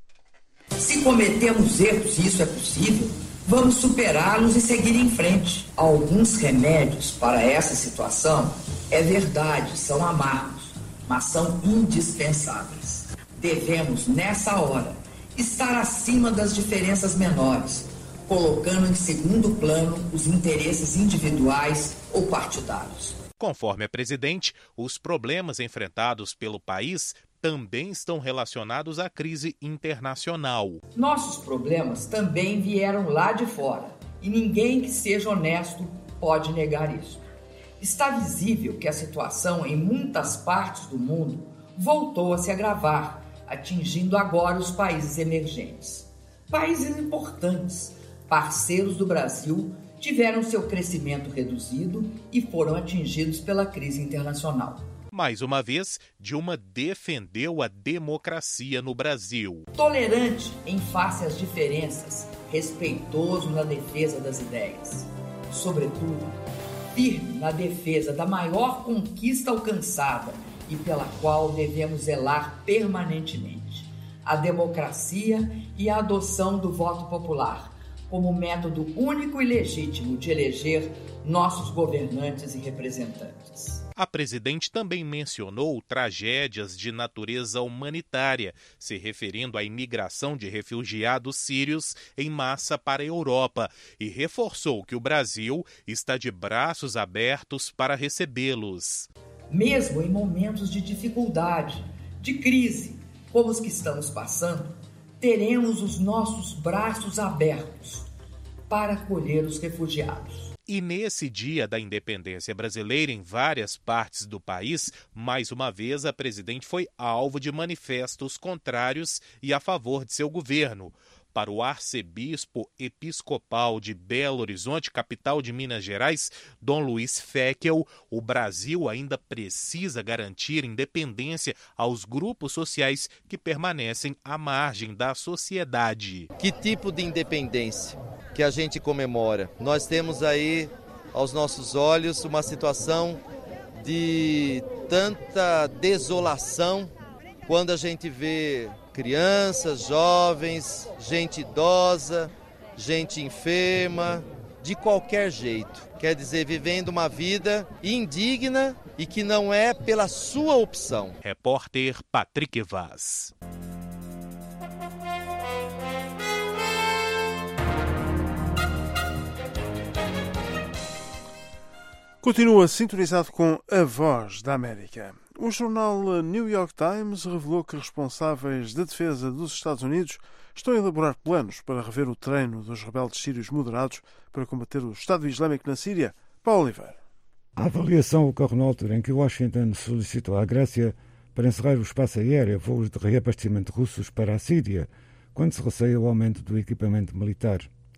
Se cometemos erros, e isso é possível, vamos superá-los e seguir em frente. Alguns remédios para essa situação, é verdade, são amargos, mas são indispensáveis. Devemos, nessa hora, estar acima das diferenças menores, colocando em segundo plano os interesses individuais ou partidários. Conforme a presidente, os problemas enfrentados pelo país também estão relacionados à crise internacional. Nossos problemas também vieram lá de fora e ninguém que seja honesto pode negar isso. Está visível que a situação em muitas partes do mundo voltou a se agravar, atingindo agora os países emergentes. Países importantes, parceiros do Brasil, tiveram seu crescimento reduzido e foram atingidos pela crise internacional. Mais uma vez, Dilma defendeu a democracia no Brasil. Tolerante em face às diferenças, respeitoso na defesa das ideias. Sobretudo, firme na defesa da maior conquista alcançada e pela qual devemos zelar permanentemente: a democracia e a adoção do voto popular como método único e legítimo de eleger nossos governantes e representantes. A presidente também mencionou tragédias de natureza humanitária, se referindo à imigração de refugiados sírios em massa para a Europa, e reforçou que o Brasil está de braços abertos para recebê-los. Mesmo em momentos de dificuldade, de crise, como os que estamos passando, teremos os nossos braços abertos para acolher os refugiados. E nesse dia da independência brasileira, em várias partes do país, mais uma vez a presidente foi alvo de manifestos contrários e a favor de seu governo. Para o arcebispo episcopal de Belo Horizonte, capital de Minas Gerais, Dom Luiz Feckel, o Brasil ainda precisa garantir independência aos grupos sociais que permanecem à margem da sociedade. Que tipo de independência que a gente comemora? Nós temos aí, aos nossos olhos, uma situação de tanta desolação quando a gente vê crianças, jovens, gente idosa, gente enferma, de qualquer jeito. Quer dizer, vivendo uma vida indigna e que não é pela sua opção. Repórter Patrick Vaz. Continua sintonizado com a Voz da América. O jornal New York Times revelou que responsáveis de defesa dos Estados Unidos estão a elaborar planos para rever o treino dos rebeldes sírios moderados para combater o Estado Islâmico na Síria. Paulo Oliveira. A avaliação ocorre na altura em que Washington solicitou à Grécia para encerrar o espaço aéreo a voos de reabastecimento russos para a Síria, quando se receia o aumento do equipamento militar.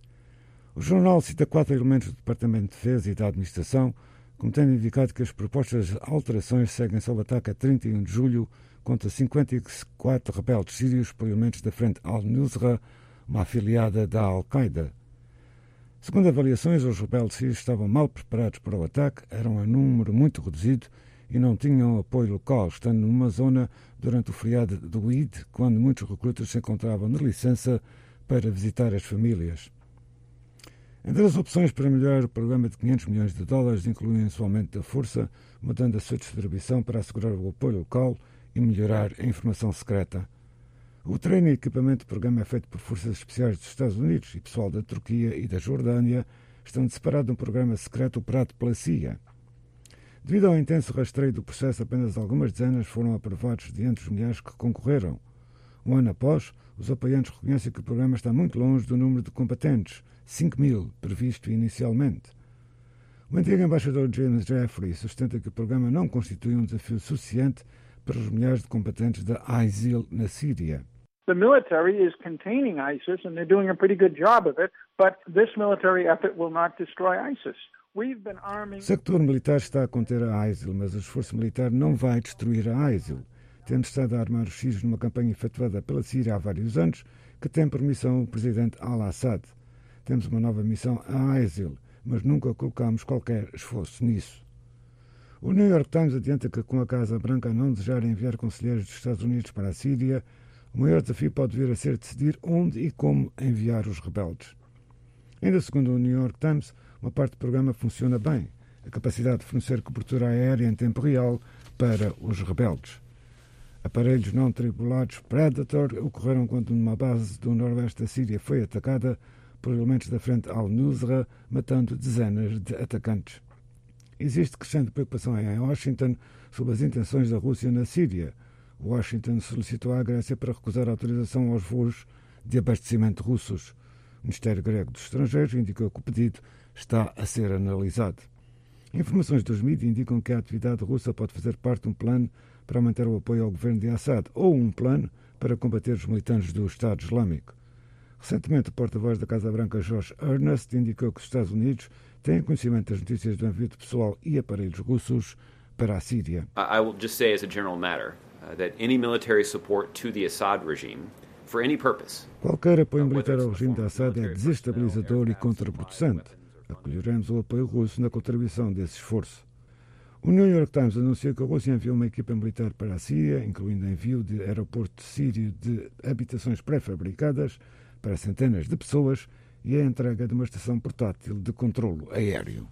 O jornal cita quatro elementos do Departamento de Defesa e da Administração, como tendo indicado que as propostas de alterações seguem sob ataque a trinta e um de julho contra cinquenta e quatro rebeldes sírios por elementos da Frente al-Nusra, uma afiliada da Al-Qaeda. Segundo avaliações, os rebeldes sírios estavam mal preparados para o ataque, eram a número muito reduzido e não tinham apoio local, estando numa zona durante o feriado do Eid, quando muitos recrutas se encontravam de licença para visitar as famílias. Entre as opções para melhorar o programa de quinhentos milhões de dólares incluem-se o aumento da força, mudando a sua distribuição para assegurar o apoio local e melhorar a informação secreta. O treino e equipamento do programa é feito por forças especiais dos Estados Unidos e pessoal da Turquia e da Jordânia, estando separado de um programa secreto operado pela C I A. Devido ao intenso rastreio do processo, apenas algumas dezenas foram aprovados diante dos milhares que concorreram. Um ano após, os apoiantes reconhecem que o programa está muito longe do número de combatentes, cinco mil, previsto inicialmente. O antigo embaixador James Jeffrey sustenta que o programa não constitui um desafio suficiente para os milhares de combatentes da I S I L na Síria. The military is containing ISIS and they're doing a pretty good job of it, but this military effort will not destroy ISIS. We've been arming... O sector militar está a conter a I S I L, mas o esforço militar não vai destruir a I S I L, tendo estado a armar os sírios numa campanha efetuada pela Síria há vários anos, que tem por missão o presidente al-Assad. Temos uma nova missão à I S I L, mas nunca colocamos qualquer esforço nisso. O New York Times adianta que, com a Casa Branca a não desejar enviar conselheiros dos Estados Unidos para a Síria, o maior desafio pode vir a ser decidir onde e como enviar os rebeldes. Ainda segundo o New York Times, uma parte do programa funciona bem, a capacidade de fornecer cobertura aérea em tempo real para os rebeldes. Aparelhos não tripulados Predator ocorreram quando uma base do noroeste da Síria foi atacada por elementos da Frente al-Nusra, matando dezenas de atacantes. Existe crescente preocupação em Washington sobre as intenções da Rússia na Síria. Washington solicitou à Grécia para recusar a autorização aos voos de abastecimento russos. O Ministério Grego dos Estrangeiros indicou que o pedido está a ser analisado. Informações dos mídias indicam que a atividade russa pode fazer parte de um plano para aumentar o apoio ao governo de Assad ou um plano para combater os militantes do Estado Islâmico. Recentemente, o porta-voz da Casa Branca, Josh Earnest, indicou que os Estados Unidos têm conhecimento das notícias do envio de pessoal e aparelhos russos para a Síria. I will just say as a general matter uh, that any military support to the Assad regime for any purpose. Qualquer apoio militar ao regime de Assad é desestabilizador e contraproducente. Acolheremos o apoio russo na contribuição desse esforço. O New York Times anunciou que a Rússia enviou uma equipa militar para a Síria, incluindo envio de aeroporto sírio de habitações pré-fabricadas para centenas de pessoas e a entrega de uma estação portátil de controlo aéreo.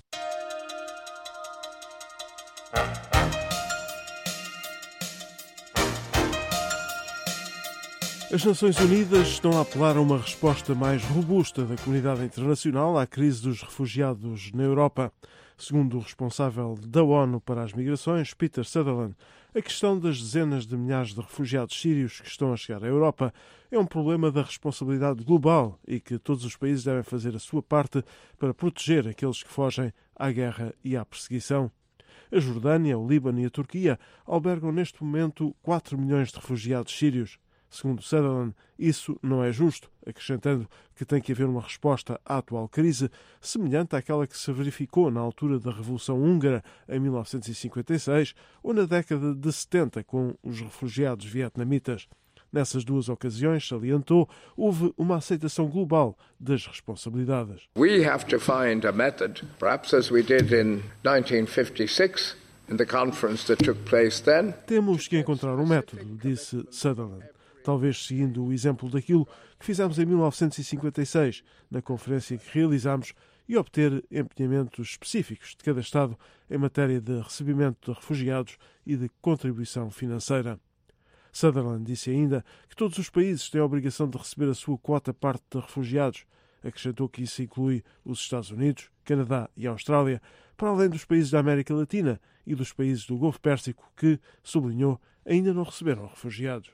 As Nações Unidas estão a apelar a uma resposta mais robusta da comunidade internacional à crise dos refugiados na Europa. Segundo o responsável da ONU para as migrações, Peter Sutherland, a questão das dezenas de milhares de refugiados sírios que estão a chegar à Europa é um problema da responsabilidade global e que todos os países devem fazer a sua parte para proteger aqueles que fogem à guerra e à perseguição. A Jordânia, o Líbano e a Turquia albergam neste momento quatro milhões de refugiados sírios. Segundo Sutherland, isso não é justo, acrescentando que tem que haver uma resposta à atual crise semelhante àquela que se verificou na altura da Revolução Húngara em mil novecentos e cinquenta e seis ou na década de setenta com os refugiados vietnamitas. Nessas duas ocasiões, salientou, houve uma aceitação global das responsabilidades. We have to find a method, perhaps as we did in nineteen fifty-six, in the conference that took place then. Temos que encontrar um método, disse Sutherland, talvez seguindo o exemplo daquilo que fizemos em mil novecentos e cinquenta e seis, na conferência que realizámos, e obter empenhamentos específicos de cada Estado em matéria de recebimento de refugiados e de contribuição financeira. Sutherland disse ainda que todos os países têm a obrigação de receber a sua quota parte de refugiados. Acrescentou que isso inclui os Estados Unidos, Canadá e Austrália, para além dos países da América Latina e dos países do Golfo Pérsico que, sublinhou, ainda não receberam refugiados.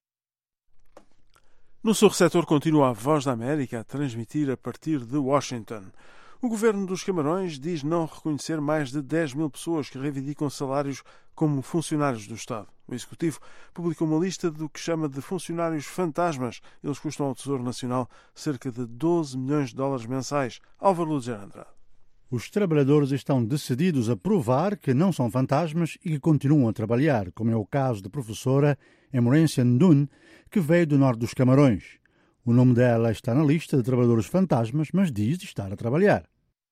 No seu receptor continua a Voz da América a transmitir a partir de Washington. O governo dos Camarões diz não reconhecer mais de dez mil pessoas que reivindicam salários como funcionários do Estado. O Executivo publicou uma lista do que chama de funcionários fantasmas. Eles custam ao Tesouro Nacional cerca de doze milhões de dólares mensais. Álvaro Lúcio Andrade. Os trabalhadores estão decididos a provar que não são fantasmas e que continuam a trabalhar, como é o caso da professora Emorência Ndun, que veio do norte dos Camarões. O nome dela está na lista de trabalhadores fantasmas, mas diz estar a trabalhar.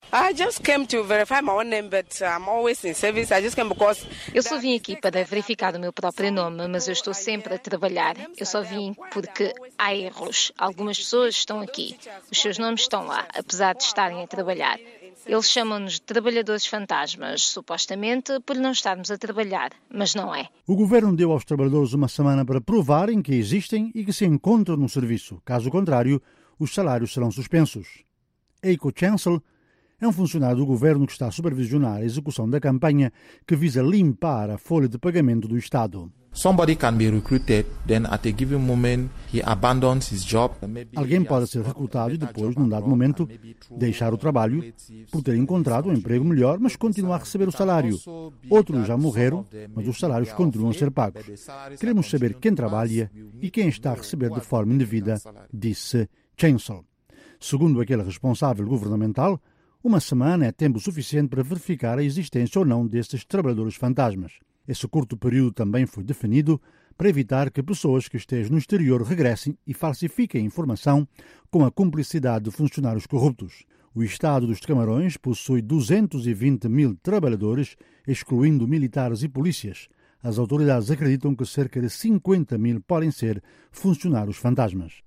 Eu só vim aqui para verificar o meu próprio nome, mas eu estou sempre a trabalhar. Eu só vim porque há erros. Algumas pessoas estão aqui. Os seus nomes estão lá, apesar de estarem a trabalhar. Eles chamam-nos de trabalhadores fantasmas, supostamente por não estarmos a trabalhar, mas não é. O governo deu aos trabalhadores uma semana para provarem que existem e que se encontram no serviço. Caso contrário, os salários serão suspensos. Eiko Chancel é um funcionário do governo que está a supervisionar a execução da campanha que visa limpar a folha de pagamento do Estado. Somebody can be recruited, then at a given moment he abandons his job. Alguém pode ser recrutado e depois, num dado momento, deixar o trabalho por ter encontrado um emprego melhor, mas continuar a receber o salário. Outros já morreram, mas os salários continuam a ser pagos. Queremos saber quem trabalha e quem está a receber de forma indevida, disse Chancel. Segundo aquele responsável governamental, uma semana é tempo suficiente para verificar a existência ou não destes trabalhadores fantasmas. Esse curto período também foi definido para evitar que pessoas que estejam no exterior regressem e falsifiquem informação com a cumplicidade de funcionários corruptos. O Estado dos Camarões possui duzentos e vinte mil trabalhadores, excluindo militares e polícias. As autoridades acreditam que cerca de cinquenta mil podem ser funcionários fantasmas.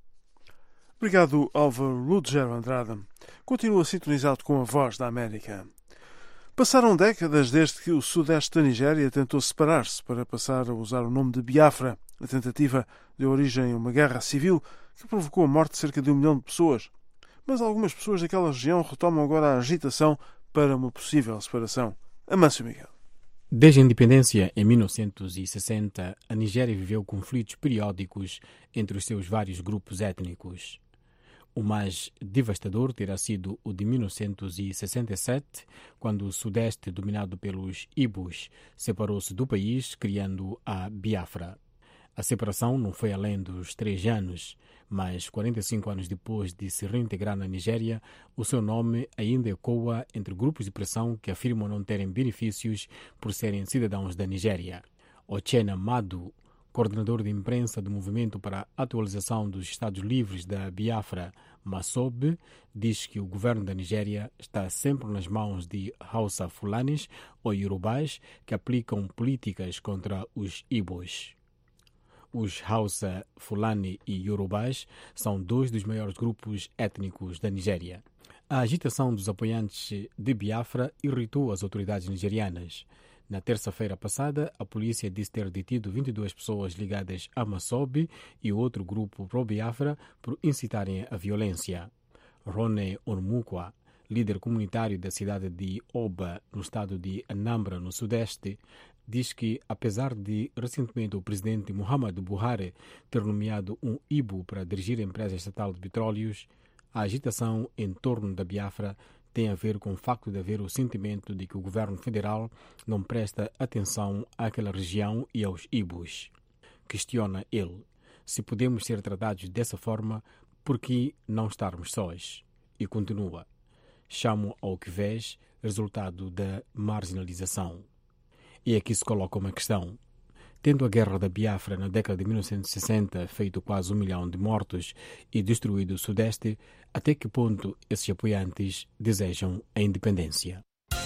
Obrigado, Álvaro Lúcio Andrade. Continua sintonizado com a Voz da América. Passaram décadas desde que o sudeste da Nigéria tentou separar-se para passar a usar o nome de Biafra. A tentativa deu origem a uma guerra civil que provocou a morte de cerca de um milhão de pessoas. Mas algumas pessoas daquela região retomam agora a agitação para uma possível separação. Amâncio Miguel. Desde a independência, em mil novecentos e sessenta, a Nigéria viveu conflitos periódicos entre os seus vários grupos étnicos. O mais devastador terá sido o de mil novecentos e sessenta e sete, quando o Sudeste, dominado pelos Ibos, separou-se do país, criando a Biafra. A separação não foi além dos três anos, mas quarenta e cinco anos depois de se reintegrar na Nigéria, o seu nome ainda ecoa entre grupos de pressão que afirmam não terem benefícios por serem cidadãos da Nigéria. Ochena Madu, coordenador de imprensa do Movimento para a Atualização dos Estados Livres da Biafra, Masob, diz que o governo da Nigéria está sempre nas mãos de Hausa Fulanis ou Yorubás que aplicam políticas contra os Ibos. Os Hausa, Fulani e Yorubás são dois dos maiores grupos étnicos da Nigéria. A agitação dos apoiantes de Biafra irritou as autoridades nigerianas. Na terça-feira passada, a polícia disse ter detido vinte e duas pessoas ligadas a Masob e outro grupo pro-Biafra por incitarem a violência. Rone Onmukwa, líder comunitário da cidade de Oba, no estado de Anambra, no sudeste, diz que, apesar de recentemente o presidente Muhammadu Buhari ter nomeado um Ibo para dirigir a empresa estatal de petróleos, a agitação em torno da Biafra tem a ver com o facto de haver o sentimento de que o governo federal não presta atenção àquela região e aos Ibos. Questiona ele. Se podemos ser tratados dessa forma, por que não estarmos sós? E continua. Chamo ao que vês resultado da marginalização. E aqui se coloca uma questão. Tendo a guerra da Biafra na década de mil novecentos e sessenta feito quase um milhão de mortos e destruído o Sudeste, até que ponto esses apoiantes desejam a independência?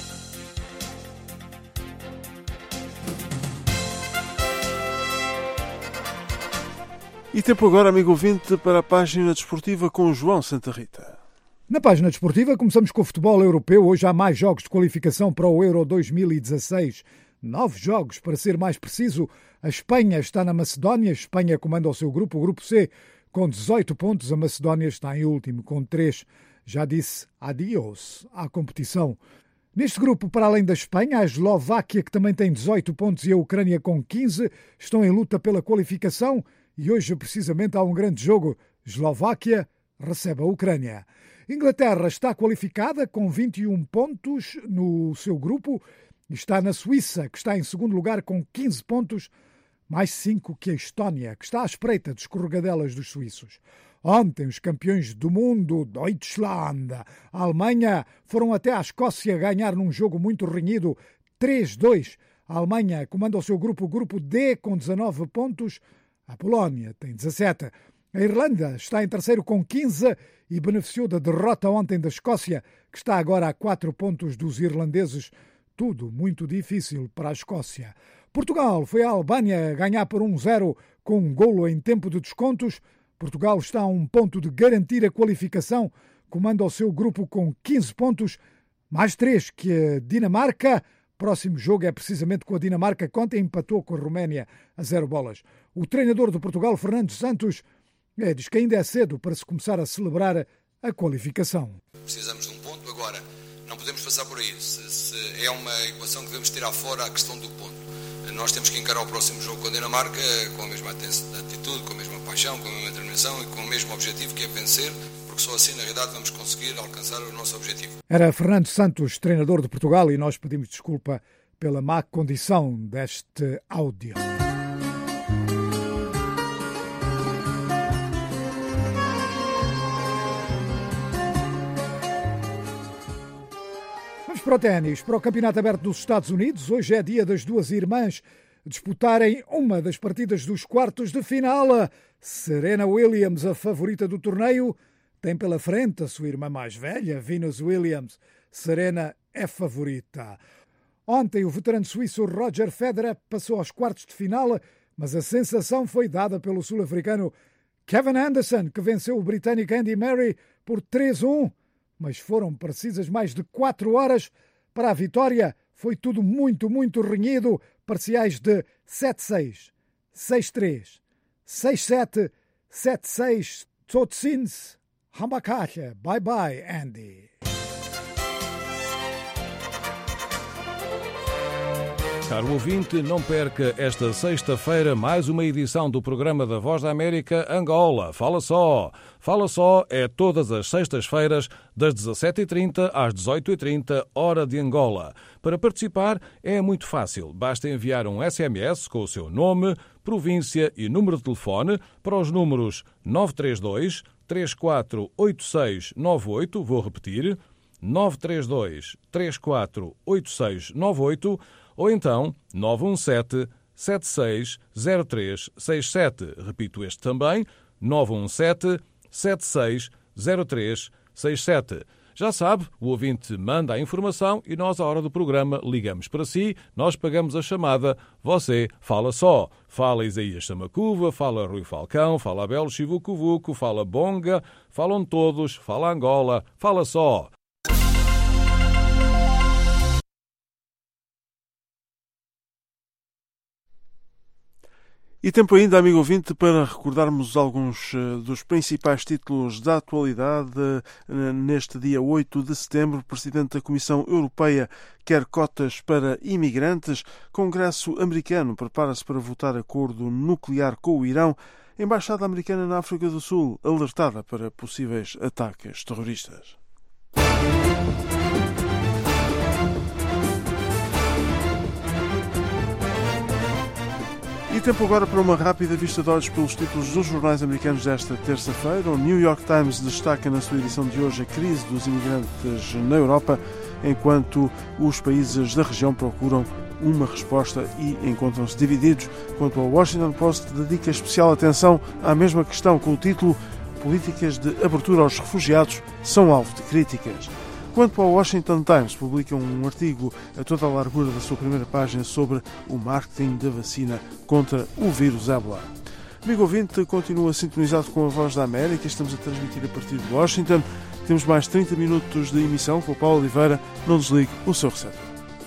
E tempo agora, amigo ouvinte, para a página desportiva com João Santa Rita. Na página desportiva começamos com o futebol europeu. Hoje há mais jogos de qualificação para o Euro dois mil e dezasseis. Nove jogos, para ser mais preciso. A Espanha está na Macedónia. A Espanha comanda o seu grupo, o grupo C, com dezoito pontos. A Macedónia está em último, com três. Já disse adiós à competição. Neste grupo, para além da Espanha, a Eslováquia, que também tem dezoito pontos, e a Ucrânia com quinze, estão em luta pela qualificação. E hoje, precisamente, há um grande jogo. Eslováquia recebe a Ucrânia. Inglaterra está qualificada com vinte e um pontos no seu grupo. Está na Suíça, que está em segundo lugar com quinze pontos, mais cinco que a Estónia, que está à espreita de escorregadelas dos suíços. Ontem, os campeões do mundo, Deutschland, a Alemanha, foram até à Escócia ganhar num jogo muito renhido, três a dois. A Alemanha comanda o seu grupo, o grupo D, com dezanove pontos. A Polónia tem dezassete. A Irlanda está em terceiro com quinze e beneficiou da derrota ontem da Escócia, que está agora a quatro pontos dos irlandeses. Tudo muito difícil para a Escócia. Portugal foi à Albânia ganhar por um a zero com um golo em tempo de descontos. Portugal está a um ponto de garantir a qualificação. Comanda o seu grupo com quinze pontos, mais três que a Dinamarca. Próximo jogo é precisamente com a Dinamarca, que ontem empatou com a Roménia a zero bolas. O treinador do Portugal, Fernando Santos, é, diz que ainda é cedo para se começar a celebrar a qualificação. Precisamos de um ponto agora. Não podemos passar por aí. Se, se é uma equação que devemos tirar fora a questão do ponto. Nós temos que encarar o próximo jogo com a Dinamarca com a mesma atitude, com a mesma paixão, com a mesma determinação e com o mesmo objetivo, que é vencer, porque só assim, na realidade, vamos conseguir alcançar o nosso objetivo. Era Fernando Santos, treinador de Portugal, e nós pedimos desculpa pela má condição deste áudio. Para o ténis, para o Campeonato Aberto dos Estados Unidos, hoje é dia das duas irmãs disputarem uma das partidas dos quartos de final. Serena Williams, a favorita do torneio, tem pela frente a sua irmã mais velha, Venus Williams. Serena é favorita. Ontem o veterano suíço Roger Federer passou aos quartos de final, mas a sensação foi dada pelo sul-africano Kevin Anderson, que venceu o britânico Andy Murray por três a um. Mas foram precisas mais de quatro horas para a vitória. Foi tudo muito, muito renhido. Parciais de sete a seis, seis a três, seis a sete, sete a seis. Totsins, Hambakacha. Bye bye, Andy. Caro ouvinte, não perca esta sexta-feira mais uma edição do programa da Voz da América Angola. Fala só! Fala só é todas as sextas-feiras das dezassete e trinta às dezoito e trinta, hora de Angola. Para participar é muito fácil. Basta enviar um S M S com o seu nome, província e número de telefone para os números nove três dois, três quatro oito seis nove oito. Vou repetir, nove três dois, três quatro oito seis nove oito, ou então nove um sete, sete seis zero três seis sete. Repito este também, nove um sete, sete seis zero três seis sete. Já sabe, o ouvinte manda a informação e nós, à hora do programa, ligamos para si, nós pagamos a chamada, você fala só. Fala Isaías Samacuva, fala Rui Falcão, fala Abel Chivucuvuco, fala Bonga, falam todos, fala Angola, fala só. E tempo ainda, amigo ouvinte, para recordarmos alguns dos principais títulos da atualidade. Neste dia oito de setembro, o Presidente da Comissão Europeia quer cotas para imigrantes. Congresso americano prepara-se para votar acordo nuclear com o Irão. A Embaixada Americana na África do Sul alertada para possíveis ataques terroristas. E tempo agora para uma rápida vista de olhos pelos títulos dos jornais americanos desta terça-feira. O New York Times destaca na sua edição de hoje a crise dos imigrantes na Europa, enquanto os países da região procuram uma resposta e encontram-se divididos. Quanto ao Washington Post, dedica especial atenção à mesma questão, com o título "Políticas de abertura aos refugiados são alvo de críticas". Quanto ao Washington Times, publica um artigo a toda a largura da sua primeira página sobre o marketing da vacina contra o vírus ébola. Amigo ouvinte, continua sintonizado com a Voz da América. Estamos a transmitir a partir de Washington. Temos mais trinta minutos de emissão com o Paulo Oliveira. Não desligue o seu receptor.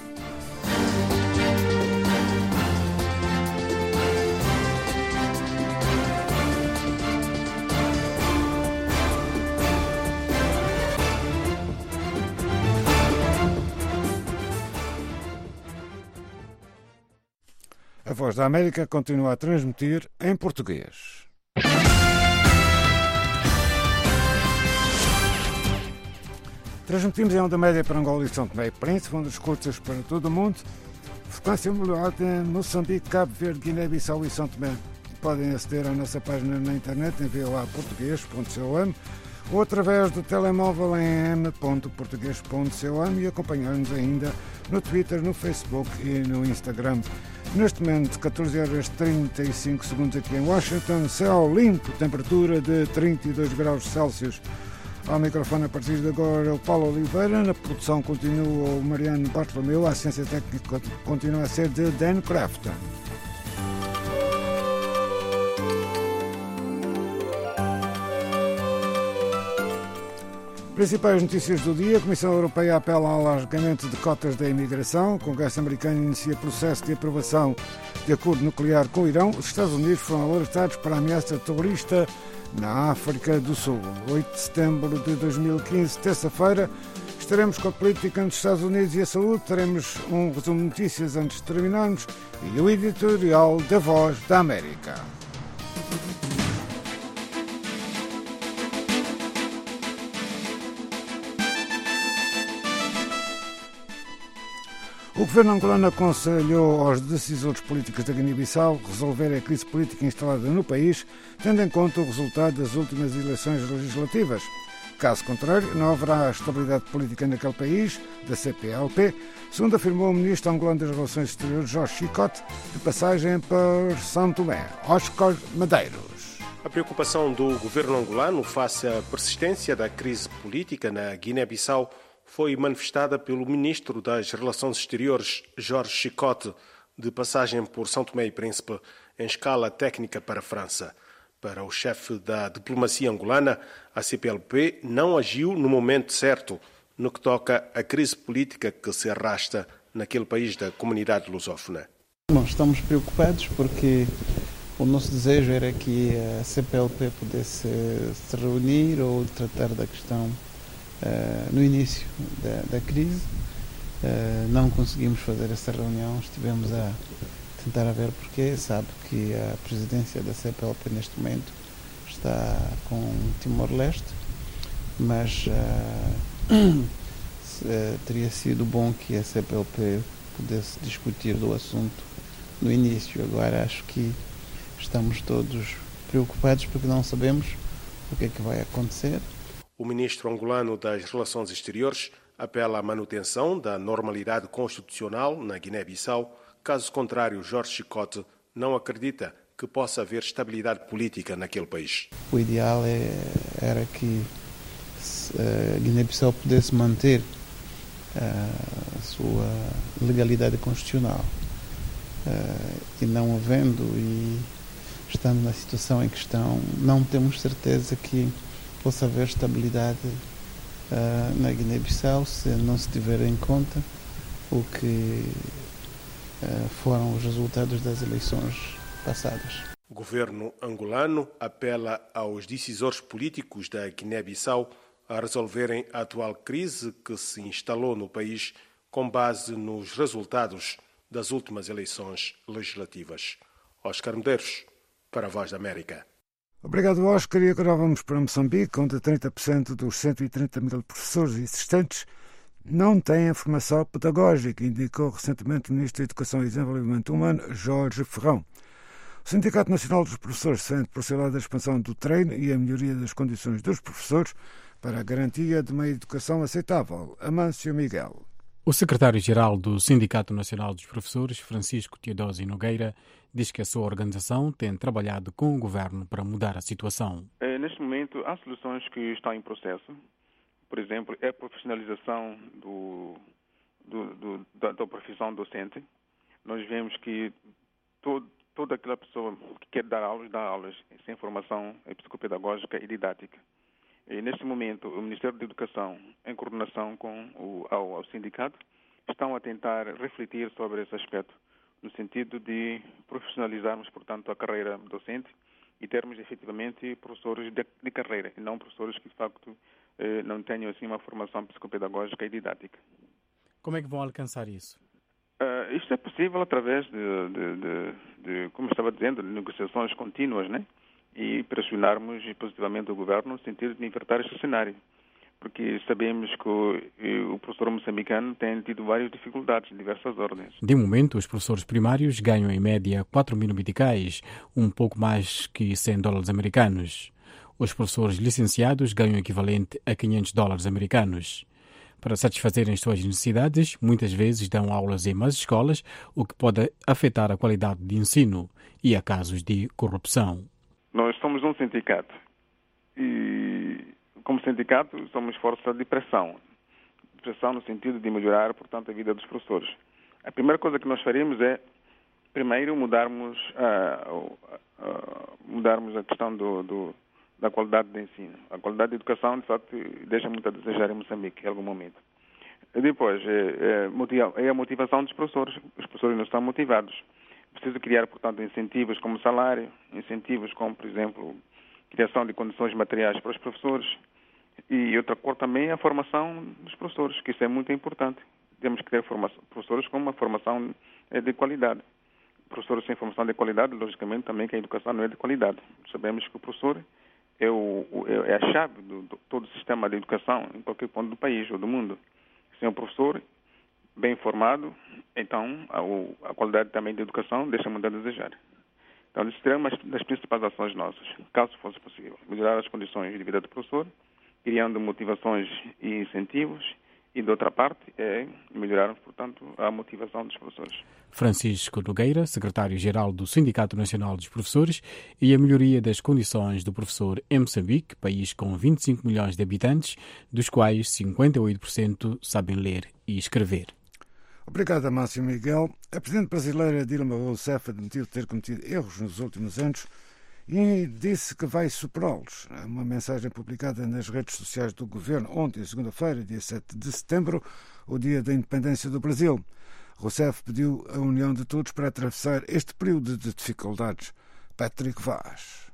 A Voz da América continua a transmitir em português. Transmitimos em onda média para Angola e São Tomé e Príncipe, ondas curtas para todo o mundo. Frequência modulada em Moçambique, Cabo Verde, Guiné-Bissau e São Tomé. Podem aceder à nossa página na internet em v o a português ponto com ou através do telemóvel em m ponto português ponto com e acompanhar-nos ainda no Twitter, no Facebook e no Instagram. Neste momento, catorze horas e trinta e cinco segundos aqui em Washington, céu limpo, temperatura de trinta e dois graus Celsius. Ao microfone a partir de agora o Paulo Oliveira, na produção continua o Mariano Bartolomeu, a assistência técnica continua a ser de Dan Crafton. Principais notícias do dia. A Comissão Europeia apela ao alargamento de cotas da imigração. O Congresso americano inicia processo de aprovação de acordo nuclear com o Irão. Os Estados Unidos foram alertados para a ameaça terrorista na África do Sul. oito de setembro de dois mil e quinze, terça-feira, estaremos com a política nos Estados Unidos e a saúde. Teremos um resumo de notícias antes de terminarmos e o editorial da Voz da América. O governo angolano aconselhou aos decisores políticos da Guiné-Bissau resolver a crise política instalada no país, tendo em conta o resultado das últimas eleições legislativas. Caso contrário, não haverá estabilidade política naquele país, da C P L P, segundo afirmou o ministro angolano das Relações Exteriores, Jorge Chicote, de passagem por São Tomé. Oscar Medeiros. A preocupação do governo angolano face à persistência da crise política na Guiné-Bissau foi manifestada pelo ministro das Relações Exteriores, Jorge Chicote, de passagem por São Tomé e Príncipe, em escala técnica para a França. Para o chefe da diplomacia angolana, a C P L P não agiu no momento certo no que toca à crise política que se arrasta naquele país da comunidade lusófona. Nós estamos preocupados porque o nosso desejo era que a C P L P pudesse se reunir ou tratar da questão Uh, no início da, da crise. Uh, não conseguimos fazer essa reunião, estivemos a tentar a ver porquê. Sabe que a presidência da C P L P neste momento está com Timor-Leste, mas uh, uh, teria sido bom que a C P L P pudesse discutir do assunto no início. Agora acho que estamos todos preocupados porque não sabemos o que é que vai acontecer. O ministro angolano das Relações Exteriores apela à manutenção da normalidade constitucional na Guiné-Bissau. Caso contrário, Jorge Chicote não acredita que possa haver estabilidade política naquele país. O ideal é, era que a Guiné-Bissau pudesse manter a sua legalidade constitucional. E não havendo e estando na situação em questão, não temos certeza que possa haver estabilidade uh, na Guiné-Bissau se não se tiver em conta o que uh, foram os resultados das eleições passadas. O governo angolano apela aos decisores políticos da Guiné-Bissau a resolverem a atual crise que se instalou no país com base nos resultados das últimas eleições legislativas. Oscar Medeiros, para a Voz da América. Obrigado, Oscar. E agora vamos para Moçambique, onde trinta por cento dos cento e trinta mil professores existentes não têm formação pedagógica, indicou recentemente o Ministro da Educação e Desenvolvimento Humano, Jorge Ferrão. O Sindicato Nacional dos Professores sente por seu lado a expansão do treino e a melhoria das condições dos professores para a garantia de uma educação aceitável. Amâncio Miguel. O secretário-geral do Sindicato Nacional dos Professores, Francisco Teodósio Nogueira, diz que a sua organização tem trabalhado com o governo para mudar a situação. Neste momento, há soluções que estão em processo. Por exemplo, é a profissionalização do, do, do, da, da profissão docente. Nós vemos que todo, toda aquela pessoa que quer dar aulas, dá aulas sem formação psicopedagógica e didática. E, neste momento, o Ministério da Educação, em coordenação com o ao, ao sindicato, estão a tentar refletir sobre esse aspecto, no sentido de profissionalizarmos, portanto, a carreira docente e termos, efetivamente, professores de, de carreira, e não professores que, de facto, eh, não tenham, assim, uma formação psicopedagógica e didática. Como é que vão alcançar isso? Uh, isto é possível através de, de, de, de, como estava dizendo, de negociações contínuas, né? E pressionarmos positivamente o governo no sentido de inverter este cenário. Porque sabemos que o, o professor moçambicano tem tido várias dificuldades de diversas ordens. De momento, os professores primários ganham em média quatro mil meticais, um pouco mais que cem dólares americanos. Os professores licenciados ganham o equivalente a quinhentos dólares americanos. Para satisfazerem as suas necessidades, muitas vezes dão aulas em más escolas, o que pode afetar a qualidade de ensino, e há casos de corrupção. Nós somos um sindicato e, como sindicato, somos força de pressão. Pressão no sentido de melhorar, portanto, a vida dos professores. A primeira coisa que nós faremos é, primeiro, mudarmos a, a, a, mudarmos a questão do, do, da qualidade de ensino. A qualidade de educação, de facto, deixa muito a desejar em Moçambique, em algum momento. E depois, é, é, motiva, é a motivação dos professores. Os professores não estão motivados. Preciso criar, portanto, incentivos como salário, incentivos como, por exemplo, criação de condições materiais para os professores. E outra coisa também é a formação dos professores, que isso é muito importante. Temos que ter formação, professores com uma formação de qualidade. Professores sem formação de qualidade, logicamente, também que a educação não é de qualidade. Sabemos que o professor é, o, é a chave de todo o sistema de educação em qualquer ponto do país ou do mundo. Sem o professor bem formado, então a, a qualidade também da educação deixa muito a desejar. Então, isso seria uma das principais ações nossas, caso fosse possível. Melhorar as condições de vida do professor, criando motivações e incentivos, e, de outra parte, é melhorar, portanto, a motivação dos professores. Francisco Nogueira, secretário-geral do Sindicato Nacional dos Professores, e a melhoria das condições do professor em Moçambique, país com vinte e cinco milhões de habitantes, dos quais cinquenta e oito por cento sabem ler e escrever. Obrigado, Amâncio Miguel. A presidente brasileira Dilma Rousseff admitiu ter cometido erros nos últimos anos e disse que vai superá-los. Uma mensagem publicada nas redes sociais do governo ontem, segunda-feira, dia sete de setembro, o dia da independência do Brasil. Rousseff pediu a união de todos para atravessar este período de dificuldades. Patrick Vaz.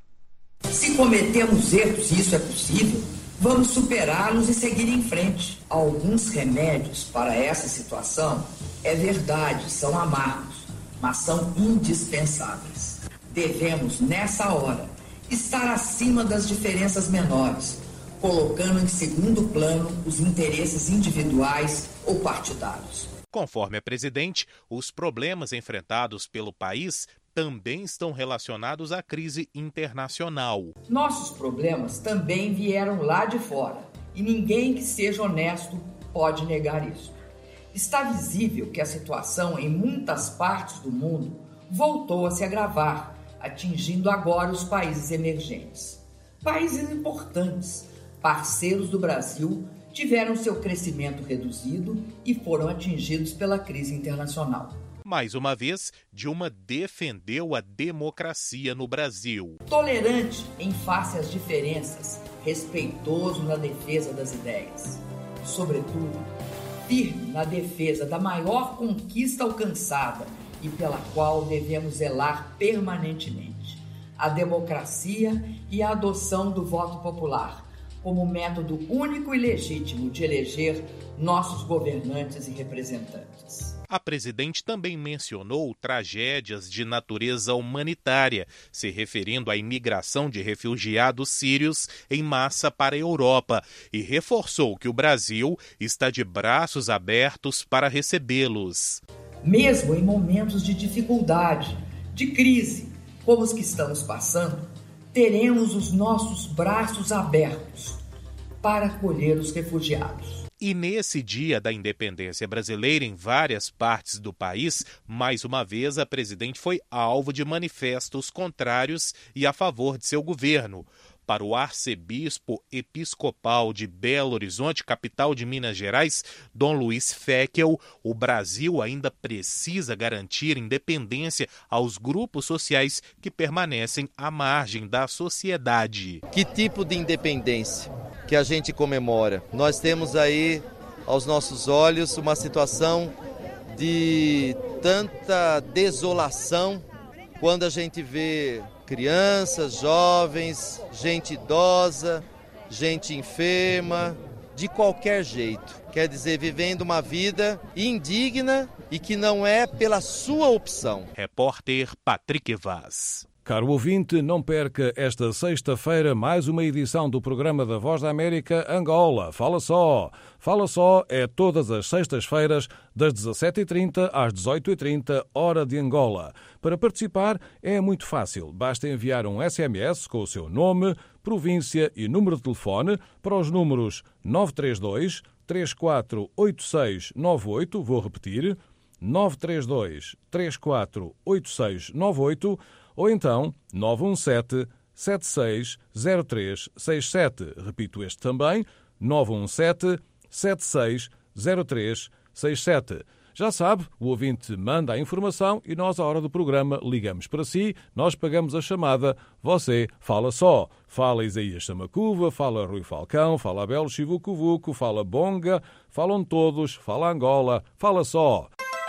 Se cometemos erros, e isso é possível, vamos superá-los e seguir em frente. Alguns remédios para essa situação, é verdade, são amargos, mas são indispensáveis. Devemos, nessa hora, estar acima das diferenças menores, colocando em segundo plano os interesses individuais ou partidários. Conforme a presidente, os problemas enfrentados pelo país também estão relacionados à crise internacional. Nossos problemas também vieram lá de fora, e ninguém que seja honesto pode negar isso. Está visível que a situação em muitas partes do mundo voltou a se agravar, atingindo agora os países emergentes. Países importantes, parceiros do Brasil, tiveram seu crescimento reduzido e foram atingidos pela crise internacional. Mais uma vez, Dilma defendeu a democracia no Brasil. Tolerante em face às diferenças, respeitoso na defesa das ideias. Sobretudo, firme na defesa da maior conquista alcançada e pela qual devemos zelar permanentemente: a democracia e a adoção do voto popular como método único e legítimo de eleger nossos governantes e representantes. A presidente também mencionou tragédias de natureza humanitária, se referindo à imigração de refugiados sírios em massa para a Europa, e reforçou que o Brasil está de braços abertos para recebê-los. Mesmo em momentos de dificuldade, de crise, como os que estamos passando, teremos os nossos braços abertos para acolher os refugiados. E nesse dia da independência brasileira, em várias partes do país, mais uma vez a presidente foi alvo de manifestos contrários e a favor de seu governo. Para o arcebispo episcopal de Belo Horizonte, capital de Minas Gerais, Dom Luiz Feckel, o Brasil ainda precisa garantir independência aos grupos sociais que permanecem à margem da sociedade. Que tipo de independência que a gente comemora? Nós temos aí, aos nossos olhos, uma situação de tanta desolação quando a gente vê crianças, jovens, gente idosa, gente enferma, de qualquer jeito. Quer dizer, vivendo uma vida indigna e que não é pela sua opção. Repórter Patrick Vaz. Caro ouvinte, não perca esta sexta-feira mais uma edição do programa da Voz da América Angola. Fala Só. Fala Só é todas as sextas-feiras, das dezassete e trinta às dezoito e trinta, hora de Angola. Para participar é muito fácil. Basta enviar um S M S com o seu nome, província e número de telefone para os números nove três dois, três quatro oito seis nove oito, vou repetir, nove três dois, três quatro oito seis nove oito, ou então nove um sete, sete seis zero três seis sete. Repito este também, nove um sete, sete seis zero três seis sete. Já sabe, o ouvinte manda a informação e nós, à hora do programa, ligamos para si, nós pagamos a chamada, você fala só. Fala Isaías Samacuva, fala Rui Falcão, fala Abel Chivucuvuco, fala Bonga, falam todos, fala Angola, fala só.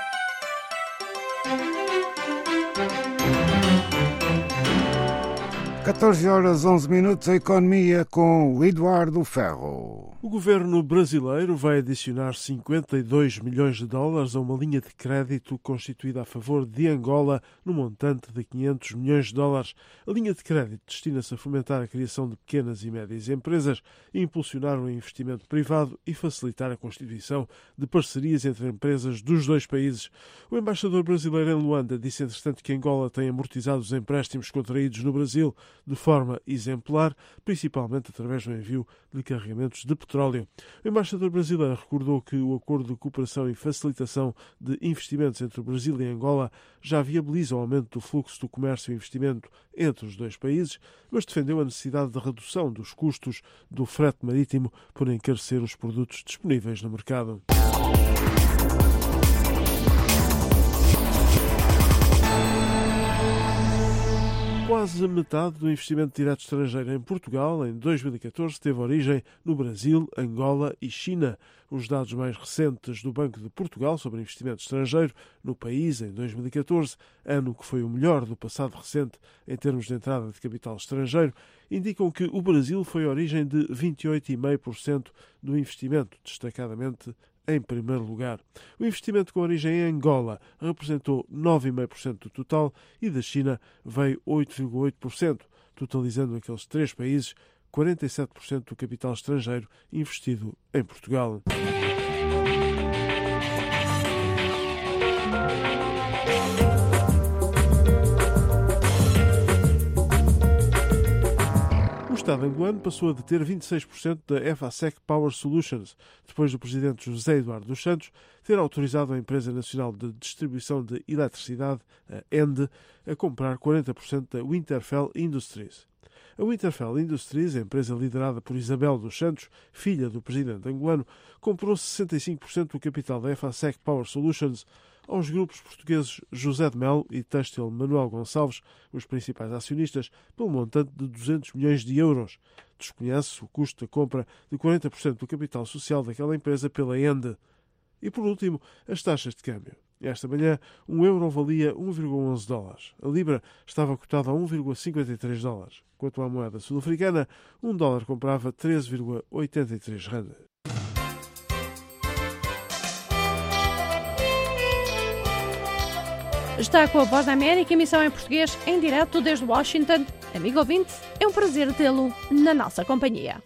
catorze horas onze minutos, a economia com o Eduardo Ferro. O governo brasileiro vai adicionar cinquenta e dois milhões de dólares a uma linha de crédito constituída a favor de Angola no montante de quinhentos milhões de dólares. A linha de crédito destina-se a fomentar a criação de pequenas e médias empresas, impulsionar o investimento privado e facilitar a constituição de parcerias entre empresas dos dois países. O embaixador brasileiro em Luanda disse, entretanto, que Angola tem amortizado os empréstimos contraídos no Brasil de forma exemplar, principalmente através do envio de carregamentos de petróleo. O embaixador brasileiro recordou que o acordo de cooperação e facilitação de investimentos entre o Brasil e Angola já viabiliza o aumento do fluxo do comércio e investimento entre os dois países, mas defendeu a necessidade de redução dos custos do frete marítimo por encarecer os produtos disponíveis no mercado. Quase metade do investimento direto estrangeiro em Portugal em dois mil e catorze teve origem no Brasil, Angola e China. Os dados mais recentes do Banco de Portugal sobre investimento estrangeiro no país em dois mil e catorze, ano que foi o melhor do passado recente em termos de entrada de capital estrangeiro, indicam que o Brasil foi a origem de vinte e oito vírgula cinco por cento do investimento, destacadamente em primeiro lugar. O investimento com origem em Angola representou nove vírgula cinco por cento do total e da China veio oito vírgula oito por cento, totalizando aqueles três países quarenta e sete por cento do capital estrangeiro investido em Portugal. O Estado angolano passou a deter vinte e seis por cento da EFASEC Power Solutions, depois do presidente José Eduardo dos Santos ter autorizado a Empresa Nacional de Distribuição de Eletricidade, a ENDE, a comprar quarenta por cento da Winterfell Industries. A Winterfell Industries, a empresa liderada por Isabel dos Santos, filha do presidente angolano, comprou sessenta e cinco por cento do capital da EFASEC Power Solutions aos grupos portugueses José de Melo e Têxtil Manuel Gonçalves, os principais acionistas, pelo montante de duzentos milhões de euros. Desconhece o custo da compra de quarenta por cento do capital social daquela empresa pela ENDE. E, por último, as taxas de câmbio. Esta manhã, um euro valia um vírgula onze dólares. A libra estava cotada a um vírgula cinquenta e três dólares. Quanto à moeda sul-africana, um dólar comprava treze vírgula oitenta e três rand. Está com a Voz da América, emissão em português, em direto desde Washington. Amigo ouvinte, é um prazer tê-lo na nossa companhia.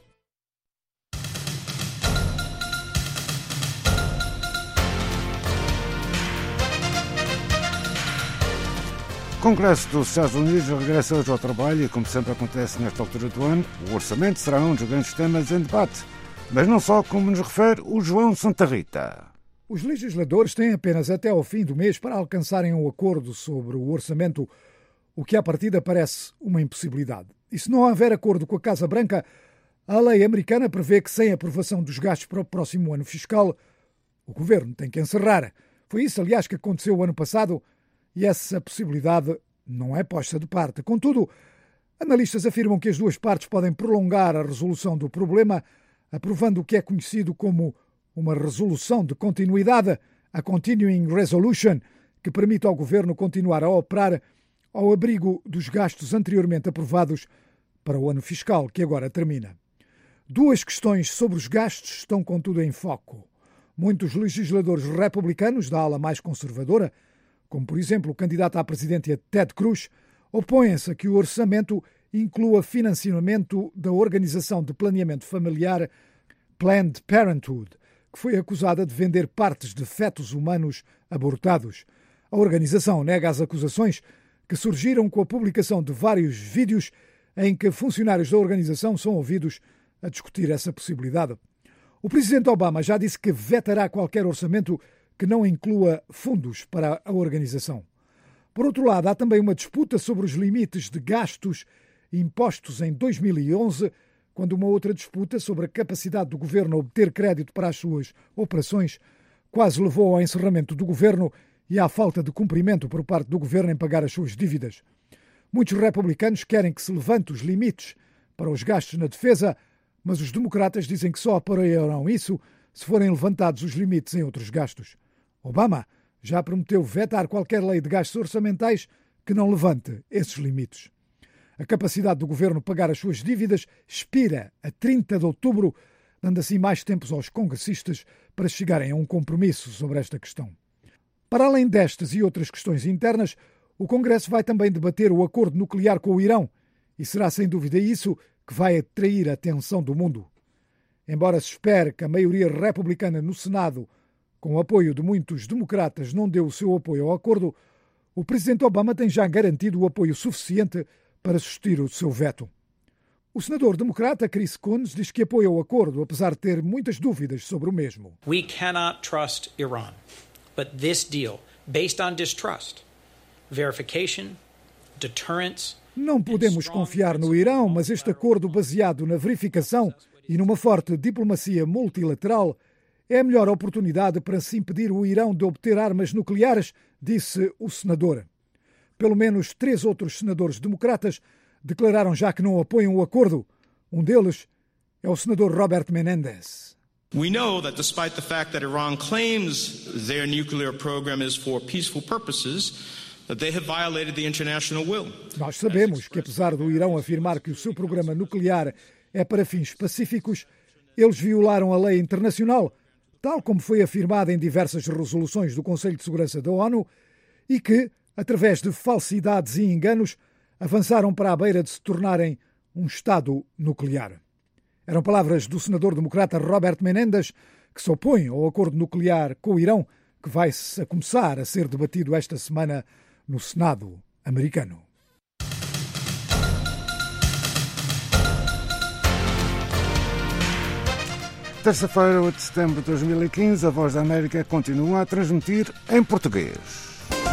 O Congresso dos Estados Unidos regressa hoje ao trabalho e, como sempre acontece nesta altura do ano, o orçamento será um dos grandes temas em debate. Mas não só, como nos refere o João Santa Rita. Os legisladores têm apenas até ao fim do mês para alcançarem um acordo sobre o orçamento, o que à partida parece uma impossibilidade. E se não houver acordo com a Casa Branca, a lei americana prevê que, sem aprovação dos gastos para o próximo ano fiscal, o governo tem que encerrar. Foi isso, aliás, que aconteceu o ano passado e essa possibilidade não é posta de parte. Contudo, analistas afirmam que as duas partes podem prolongar a resolução do problema, aprovando o que é conhecido como uma resolução de continuidade, a Continuing Resolution, que permite ao governo continuar a operar ao abrigo dos gastos anteriormente aprovados para o ano fiscal, que agora termina. Duas questões sobre os gastos estão, contudo, em foco. Muitos legisladores republicanos da ala mais conservadora, como por exemplo o candidato à presidência Ted Cruz, opõem-se a que o orçamento inclua financiamento da Organização de Planeamento Familiar Planned Parenthood, que foi acusada de vender partes de fetos humanos abortados. A organização nega as acusações, que surgiram com a publicação de vários vídeos em que funcionários da organização são ouvidos a discutir essa possibilidade. O presidente Obama já disse que vetará qualquer orçamento que não inclua fundos para a organização. Por outro lado, há também uma disputa sobre os limites de gastos impostos em dois mil e onze, quando uma outra disputa sobre a capacidade do governo a obter crédito para as suas operações quase levou ao encerramento do governo e à falta de cumprimento por parte do governo em pagar as suas dívidas. Muitos republicanos querem que se levante os limites para os gastos na defesa, mas os democratas dizem que só apoiarão isso se forem levantados os limites em outros gastos. Obama já prometeu vetar qualquer lei de gastos orçamentais que não levante esses limites. A capacidade do governo pagar as suas dívidas expira a trinta de outubro, dando assim mais tempos aos congressistas para chegarem a um compromisso sobre esta questão. Para além destas e outras questões internas, o Congresso vai também debater o acordo nuclear com o Irão, e será sem dúvida isso que vai atrair a atenção do mundo. Embora se espere que a maioria republicana no Senado, com o apoio de muitos democratas, não dê o seu apoio ao acordo, o presidente Obama tem já garantido o apoio suficiente para sustentar o seu veto. O senador democrata Chris Coons diz que apoia o acordo, apesar de ter muitas dúvidas sobre o mesmo. We cannot trust Iran, but this deal, based on distrust, verification, deterrence. Não podemos confiar no Irão, mas este acordo baseado na verificação e numa forte diplomacia multilateral é a melhor oportunidade para se impedir o Irão de obter armas nucleares, disse o senador. Pelo menos três outros senadores democratas declararam já que não apoiam o acordo. Um deles é o senador Robert Menendez. We know that despite the fact that Iran claims their nuclear program is for peaceful purposes, that they have violated the international will. Nós sabemos que, apesar do Irão afirmar que o seu programa nuclear é para fins pacíficos, eles violaram a lei internacional, tal como foi afirmado em diversas resoluções do Conselho de Segurança da ONU, e que, através de falsidades e enganos, avançaram para a beira de se tornarem um Estado nuclear. Eram palavras do senador democrata Robert Menendez, que se opõe ao acordo nuclear com o Irão, que vai a começar a ser debatido esta semana no Senado americano. Terça-feira, oito de setembro de dois mil e quinze, a Voz da América continua a transmitir em português.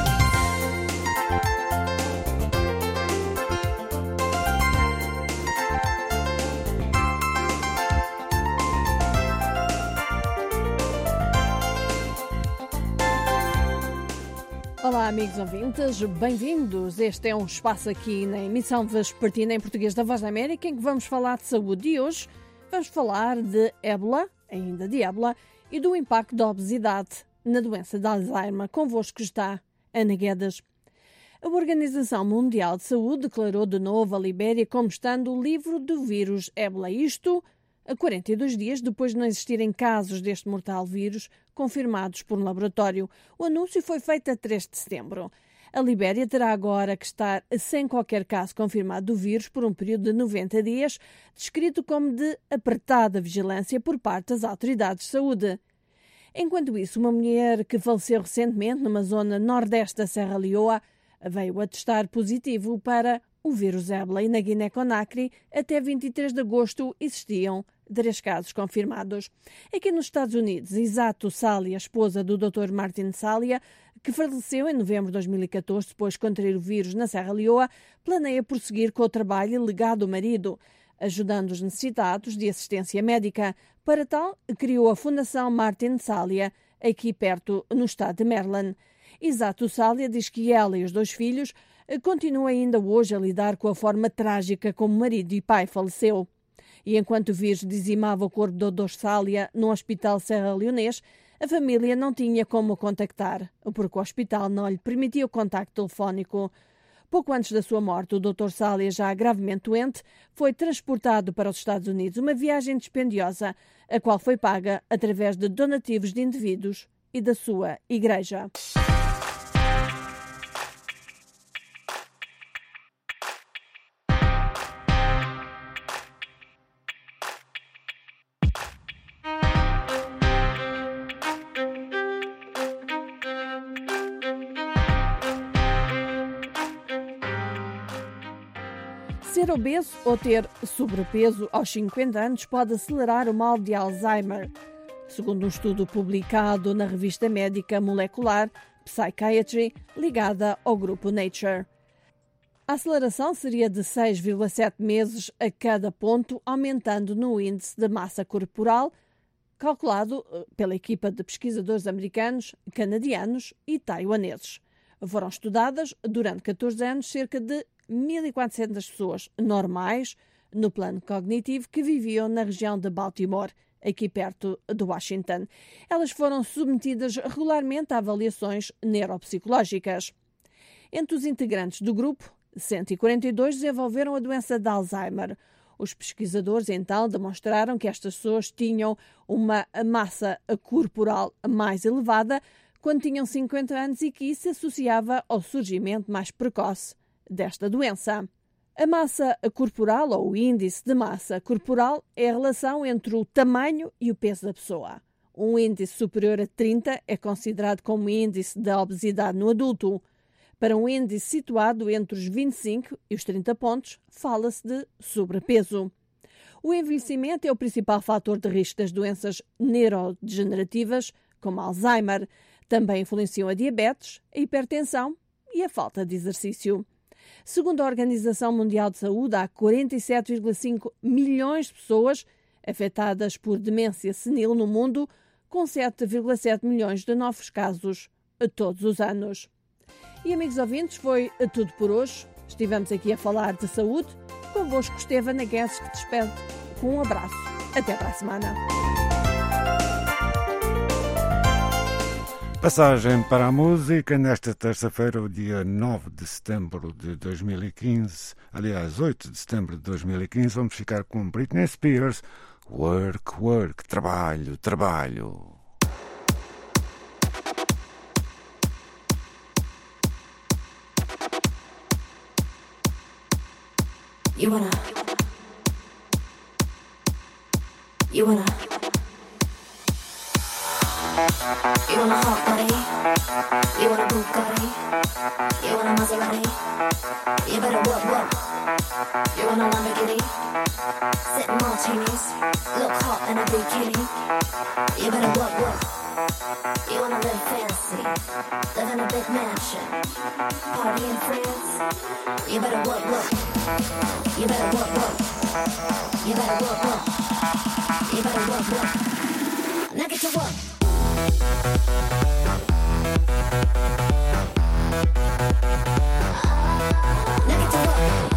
Olá, amigos ouvintes, bem-vindos. Este é um espaço aqui na emissão vespertina em português da Voz da América, em que vamos falar de saúde. E hoje vamos falar de ébola, ainda de ébola, e do impacto da obesidade na doença de Alzheimer. Convosco está Ana Guedes. A Organização Mundial de Saúde declarou de novo a Libéria como estando livre do vírus ébola. Isto a quarenta e dois dias depois de não existirem casos deste mortal vírus confirmados por um laboratório. O anúncio foi feito a três de setembro. A Libéria terá agora que estar sem qualquer caso confirmado do vírus por um período de noventa dias, descrito como de apertada vigilância por parte das autoridades de saúde. Enquanto isso, uma mulher que faleceu recentemente numa zona nordeste da Serra Leoa veio a testar positivo para o vírus ébola e na Guiné-Conakry até vinte e três de agosto existiam três casos confirmados. Aqui nos Estados Unidos, Isato Salia, esposa do doutor Martin Salia, que faleceu em novembro de dois mil e catorze depois de contrair o vírus na Serra Leoa, planeia prosseguir com o trabalho legado do marido, ajudando os necessitados de assistência médica. Para tal, criou a Fundação Martin Salia, aqui perto, no estado de Maryland. Isato Salia diz que ela e os dois filhos continuam ainda hoje a lidar com a forma trágica como marido e pai faleceu. E enquanto o vírus dizimava o corpo do doutor Salia no hospital serra-leonês, a família não tinha como o contactar, porque o hospital não lhe permitia o contacto telefónico. Pouco antes da sua morte, o doutor Salia, já gravemente doente, foi transportado para os Estados Unidos, uma viagem dispendiosa, a qual foi paga através de donativos de indivíduos e da sua igreja. Ser obeso ou ter sobrepeso aos cinquenta anos pode acelerar o mal de Alzheimer, segundo um estudo publicado na revista médica molecular Psychiatry, ligada ao grupo Nature. A aceleração seria de seis vírgula sete meses a cada ponto, aumentando no índice de massa corporal, calculado pela equipa de pesquisadores americanos, canadianos e taiwaneses. Foram estudadas, durante catorze anos, cerca de mil e quatrocentas pessoas normais, no plano cognitivo, que viviam na região de Baltimore, aqui perto de Washington. Elas foram submetidas regularmente a avaliações neuropsicológicas. Entre os integrantes do grupo, cento e quarenta e dois desenvolveram a doença de Alzheimer. Os pesquisadores, então, demonstraram que estas pessoas tinham uma massa corporal mais elevada quando tinham cinquenta anos e que isso se associava ao surgimento mais precoce desta doença. A massa corporal, ou o índice de massa corporal, é a relação entre o tamanho e o peso da pessoa. Um índice superior a trinta é considerado como índice da obesidade no adulto. Para um índice situado entre os vinte e cinco e os trinta pontos, fala-se de sobrepeso. O envelhecimento é o principal fator de risco das doenças neurodegenerativas, como Alzheimer. Também influenciam a diabetes, a hipertensão e a falta de exercício. Segundo a Organização Mundial de Saúde, há quarenta e sete vírgula cinco milhões de pessoas afetadas por demência senil no mundo, com sete vírgula sete milhões de novos casos todos os anos. E, amigos ouvintes, foi tudo por hoje. Estivemos aqui a falar de saúde. Convosco esteve Ana Guedes, que te despede com um abraço. Até para a semana. Passagem para a música nesta terça-feira, o dia nove de setembro de dois mil e quinze, aliás, oito de setembro de dois mil e quinze, vamos ficar com Britney Spears, Work, Work, trabalho, trabalho. You wanna, you wanna, you wanna hot body, you wanna Bugatti, you wanna Maserati, you better work, work, you wanna Lamborghini, sip martinis, look hot in a bikini, you better work, work, you wanna live fancy, live in a big mansion, party in France, you better work, work, you better work, work, you better work, work, you better work, work, now get to work. Now get to work.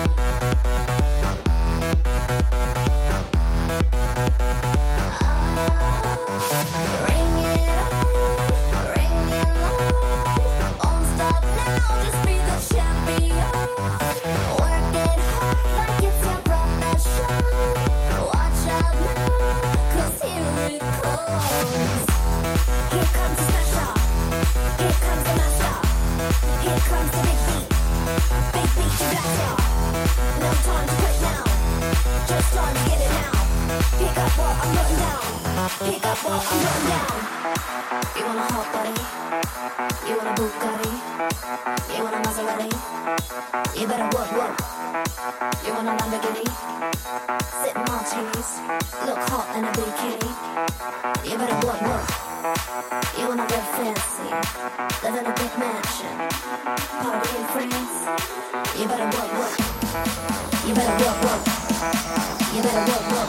Ring it on, ring it on. Won't stop now, just be the champion. Work it hard like it's your profession. Watch out now, 'cause here it comes. Here comes the smasher, here comes the master, here comes the big beat, big beat to blast ya. No time to quit now, just time to get it now. Pick up what I'm putting down. Pick up what I'm putting down. You want a hot body? You want a Bugatti? You want a Maserati? You better work, work. You want a Lamborghini? Sip martinis, look hot in a bikini. You better work, work. You wanna live fancy, live in a big mansion, party in France. You better work, work. You better work, work. You better work, work.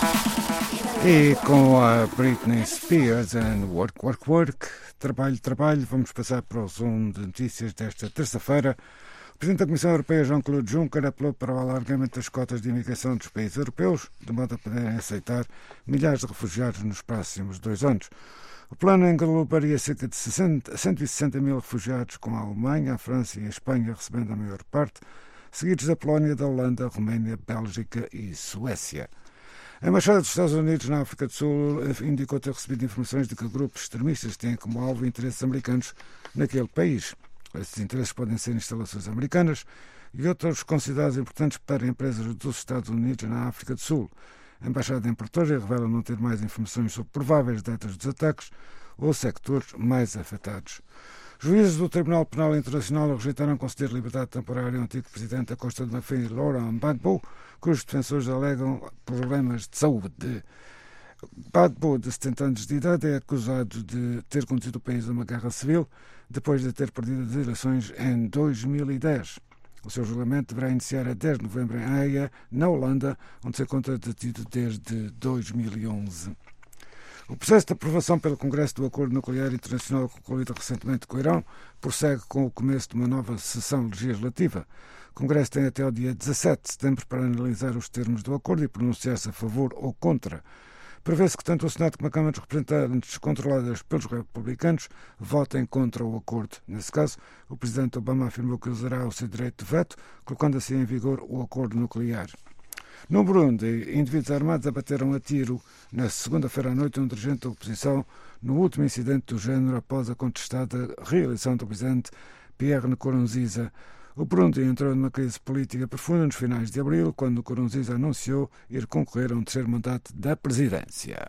E com a Britney Spears and Work, Work, Work, trabalho, trabalho, vamos passar para o zoom de notícias desta terça-feira. O Presidente da Comissão Europeia, Jean-Claude Juncker, apelou para o alargamento das cotas de imigração dos países europeus, de modo a poderem aceitar milhares de refugiados nos próximos dois anos. O plano englobaria cerca de cento e sessenta mil refugiados, com a Alemanha, a França e a Espanha recebendo a maior parte, seguidos da Polónia, da Holanda, Roménia, Bélgica e Suécia. A Embaixada dos Estados Unidos na África do Sul indicou ter recebido informações de que grupos extremistas têm como alvo interesses americanos naquele país. Esses interesses podem ser instalações americanas e outros considerados importantes para empresas dos Estados Unidos na África do Sul. A Embaixada em Pretória revela não ter mais informações sobre prováveis datas dos ataques ou sectores mais afetados. Juízes do Tribunal Penal Internacional rejeitaram conceder liberdade temporária ao antigo presidente da Costa de Marfim, Laurent Gbagbo, cujos defensores alegam problemas de saúde. Gbagbo, de setenta anos de idade, é acusado de ter conduzido o país a uma guerra civil depois de ter perdido as eleições em dois mil e dez. O seu julgamento deverá iniciar a dez de novembro em Haia, na Holanda, onde se encontra detido desde dois mil e onze. O processo de aprovação pelo Congresso do Acordo Nuclear Internacional concluído recentemente com o Irão prossegue com o começo de uma nova sessão legislativa. O Congresso tem até o dia dezassete de setembro para analisar os termos do acordo e pronunciar-se a favor ou contra. Prevê-se que tanto o Senado como a Câmara dos Representantes, controladas pelos republicanos, votem contra o acordo. Nesse caso, o presidente Obama afirmou que usará o seu direito de veto, colocando assim em vigor o acordo nuclear. No Burundi, indivíduos armados abateram a tiro na segunda-feira à noite um dirigente da oposição no último incidente do género após a contestada reeleição do presidente Pierre Nkurunziza. O Burundi entrou numa crise política profunda nos finais de abril, quando Nkurunziza anunciou ir concorrer a um terceiro mandato da presidência.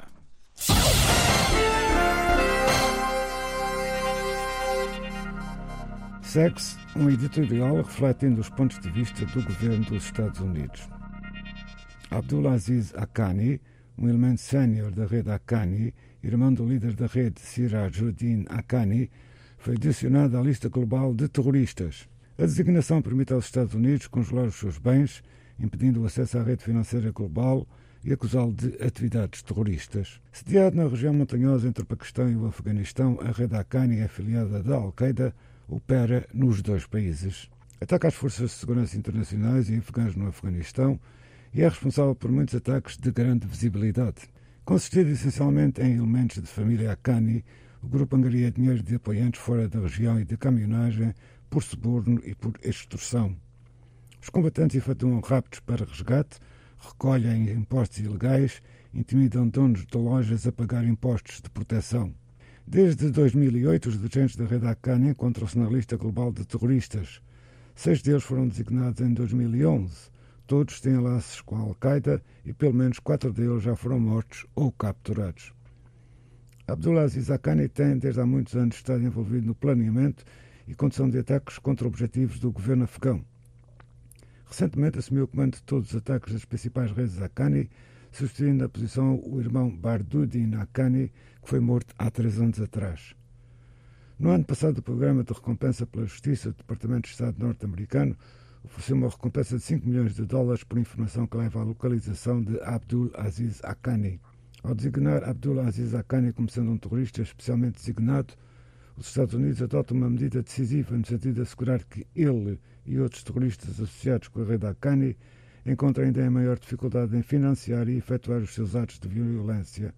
Segue-se um editorial refletindo os pontos de vista do governo dos Estados Unidos. Abdulaziz Haqqani, um elemento sénior da rede Haqqani, irmão do líder da rede Sirajuddin Haqqani, foi adicionado à lista global de terroristas. A designação permite aos Estados Unidos congelar os seus bens, impedindo o acesso à rede financeira global e acusá-lo de atividades terroristas. Sediado na região montanhosa entre o Paquistão e o Afeganistão, a rede Haqqani, afiliada da Al-Qaeda, opera nos dois países. Ataca as forças de segurança internacionais e afegãs no Afeganistão e é responsável por muitos ataques de grande visibilidade. Consistido essencialmente em elementos de família Haqqani, o grupo angaria dinheiro de apoiantes fora da região e de caminhonagem por suborno e por extorsão. Os combatentes efetuam raptos para resgate, recolhem impostos ilegais, intimidam donos de lojas a pagar impostos de proteção. Desde dois mil e oito, os dirigentes da rede Haqqani encontram-se na lista global de terroristas. Seis deles foram designados em dois mil e onze. Todos têm laços com a Al-Qaeda e pelo menos quatro deles já foram mortos ou capturados. Abdulaziz Haqqani tem, desde há muitos anos, estado envolvido no planeamento e condução de ataques contra objetivos do governo afegão. Recentemente assumiu o comando de todos os ataques das principais redes Haqqani, substituindo na posição o irmão Barduddin Haqqani, que foi morto há três anos atrás. No ano passado, o Programa de Recompensa pela Justiça do Departamento de Estado norte-americano ofereceu uma recompensa de cinco milhões de dólares por informação que leva à localização de Abdulaziz Haqqani. Ao designar Abdulaziz Haqqani como sendo um terrorista especialmente designado, os Estados Unidos adotam uma medida decisiva no sentido de assegurar que ele e outros terroristas associados com a rede Haqqani encontram ainda a maior dificuldade em financiar e efetuar os seus atos de violência.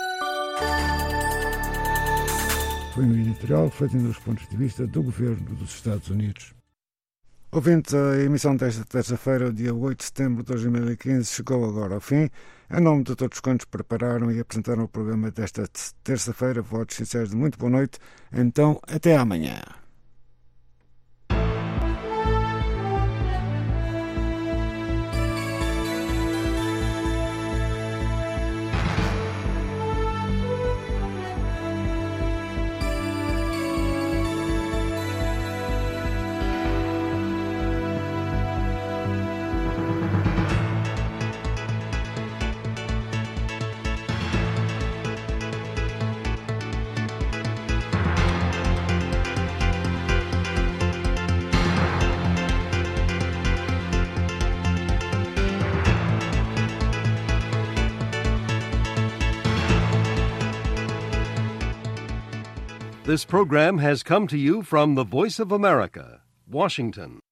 Foi um editorial refletindo os pontos de vista do governo dos Estados Unidos. Ouvintes, a emissão desta terça-feira, dia oito de setembro de dois mil e quinze, chegou agora ao fim. Em nome de todos quantos prepararam e apresentaram o programa desta terça-feira, votos sinceros de muito boa noite. Então, até amanhã. This program has come to you from the Voice of America, Washington.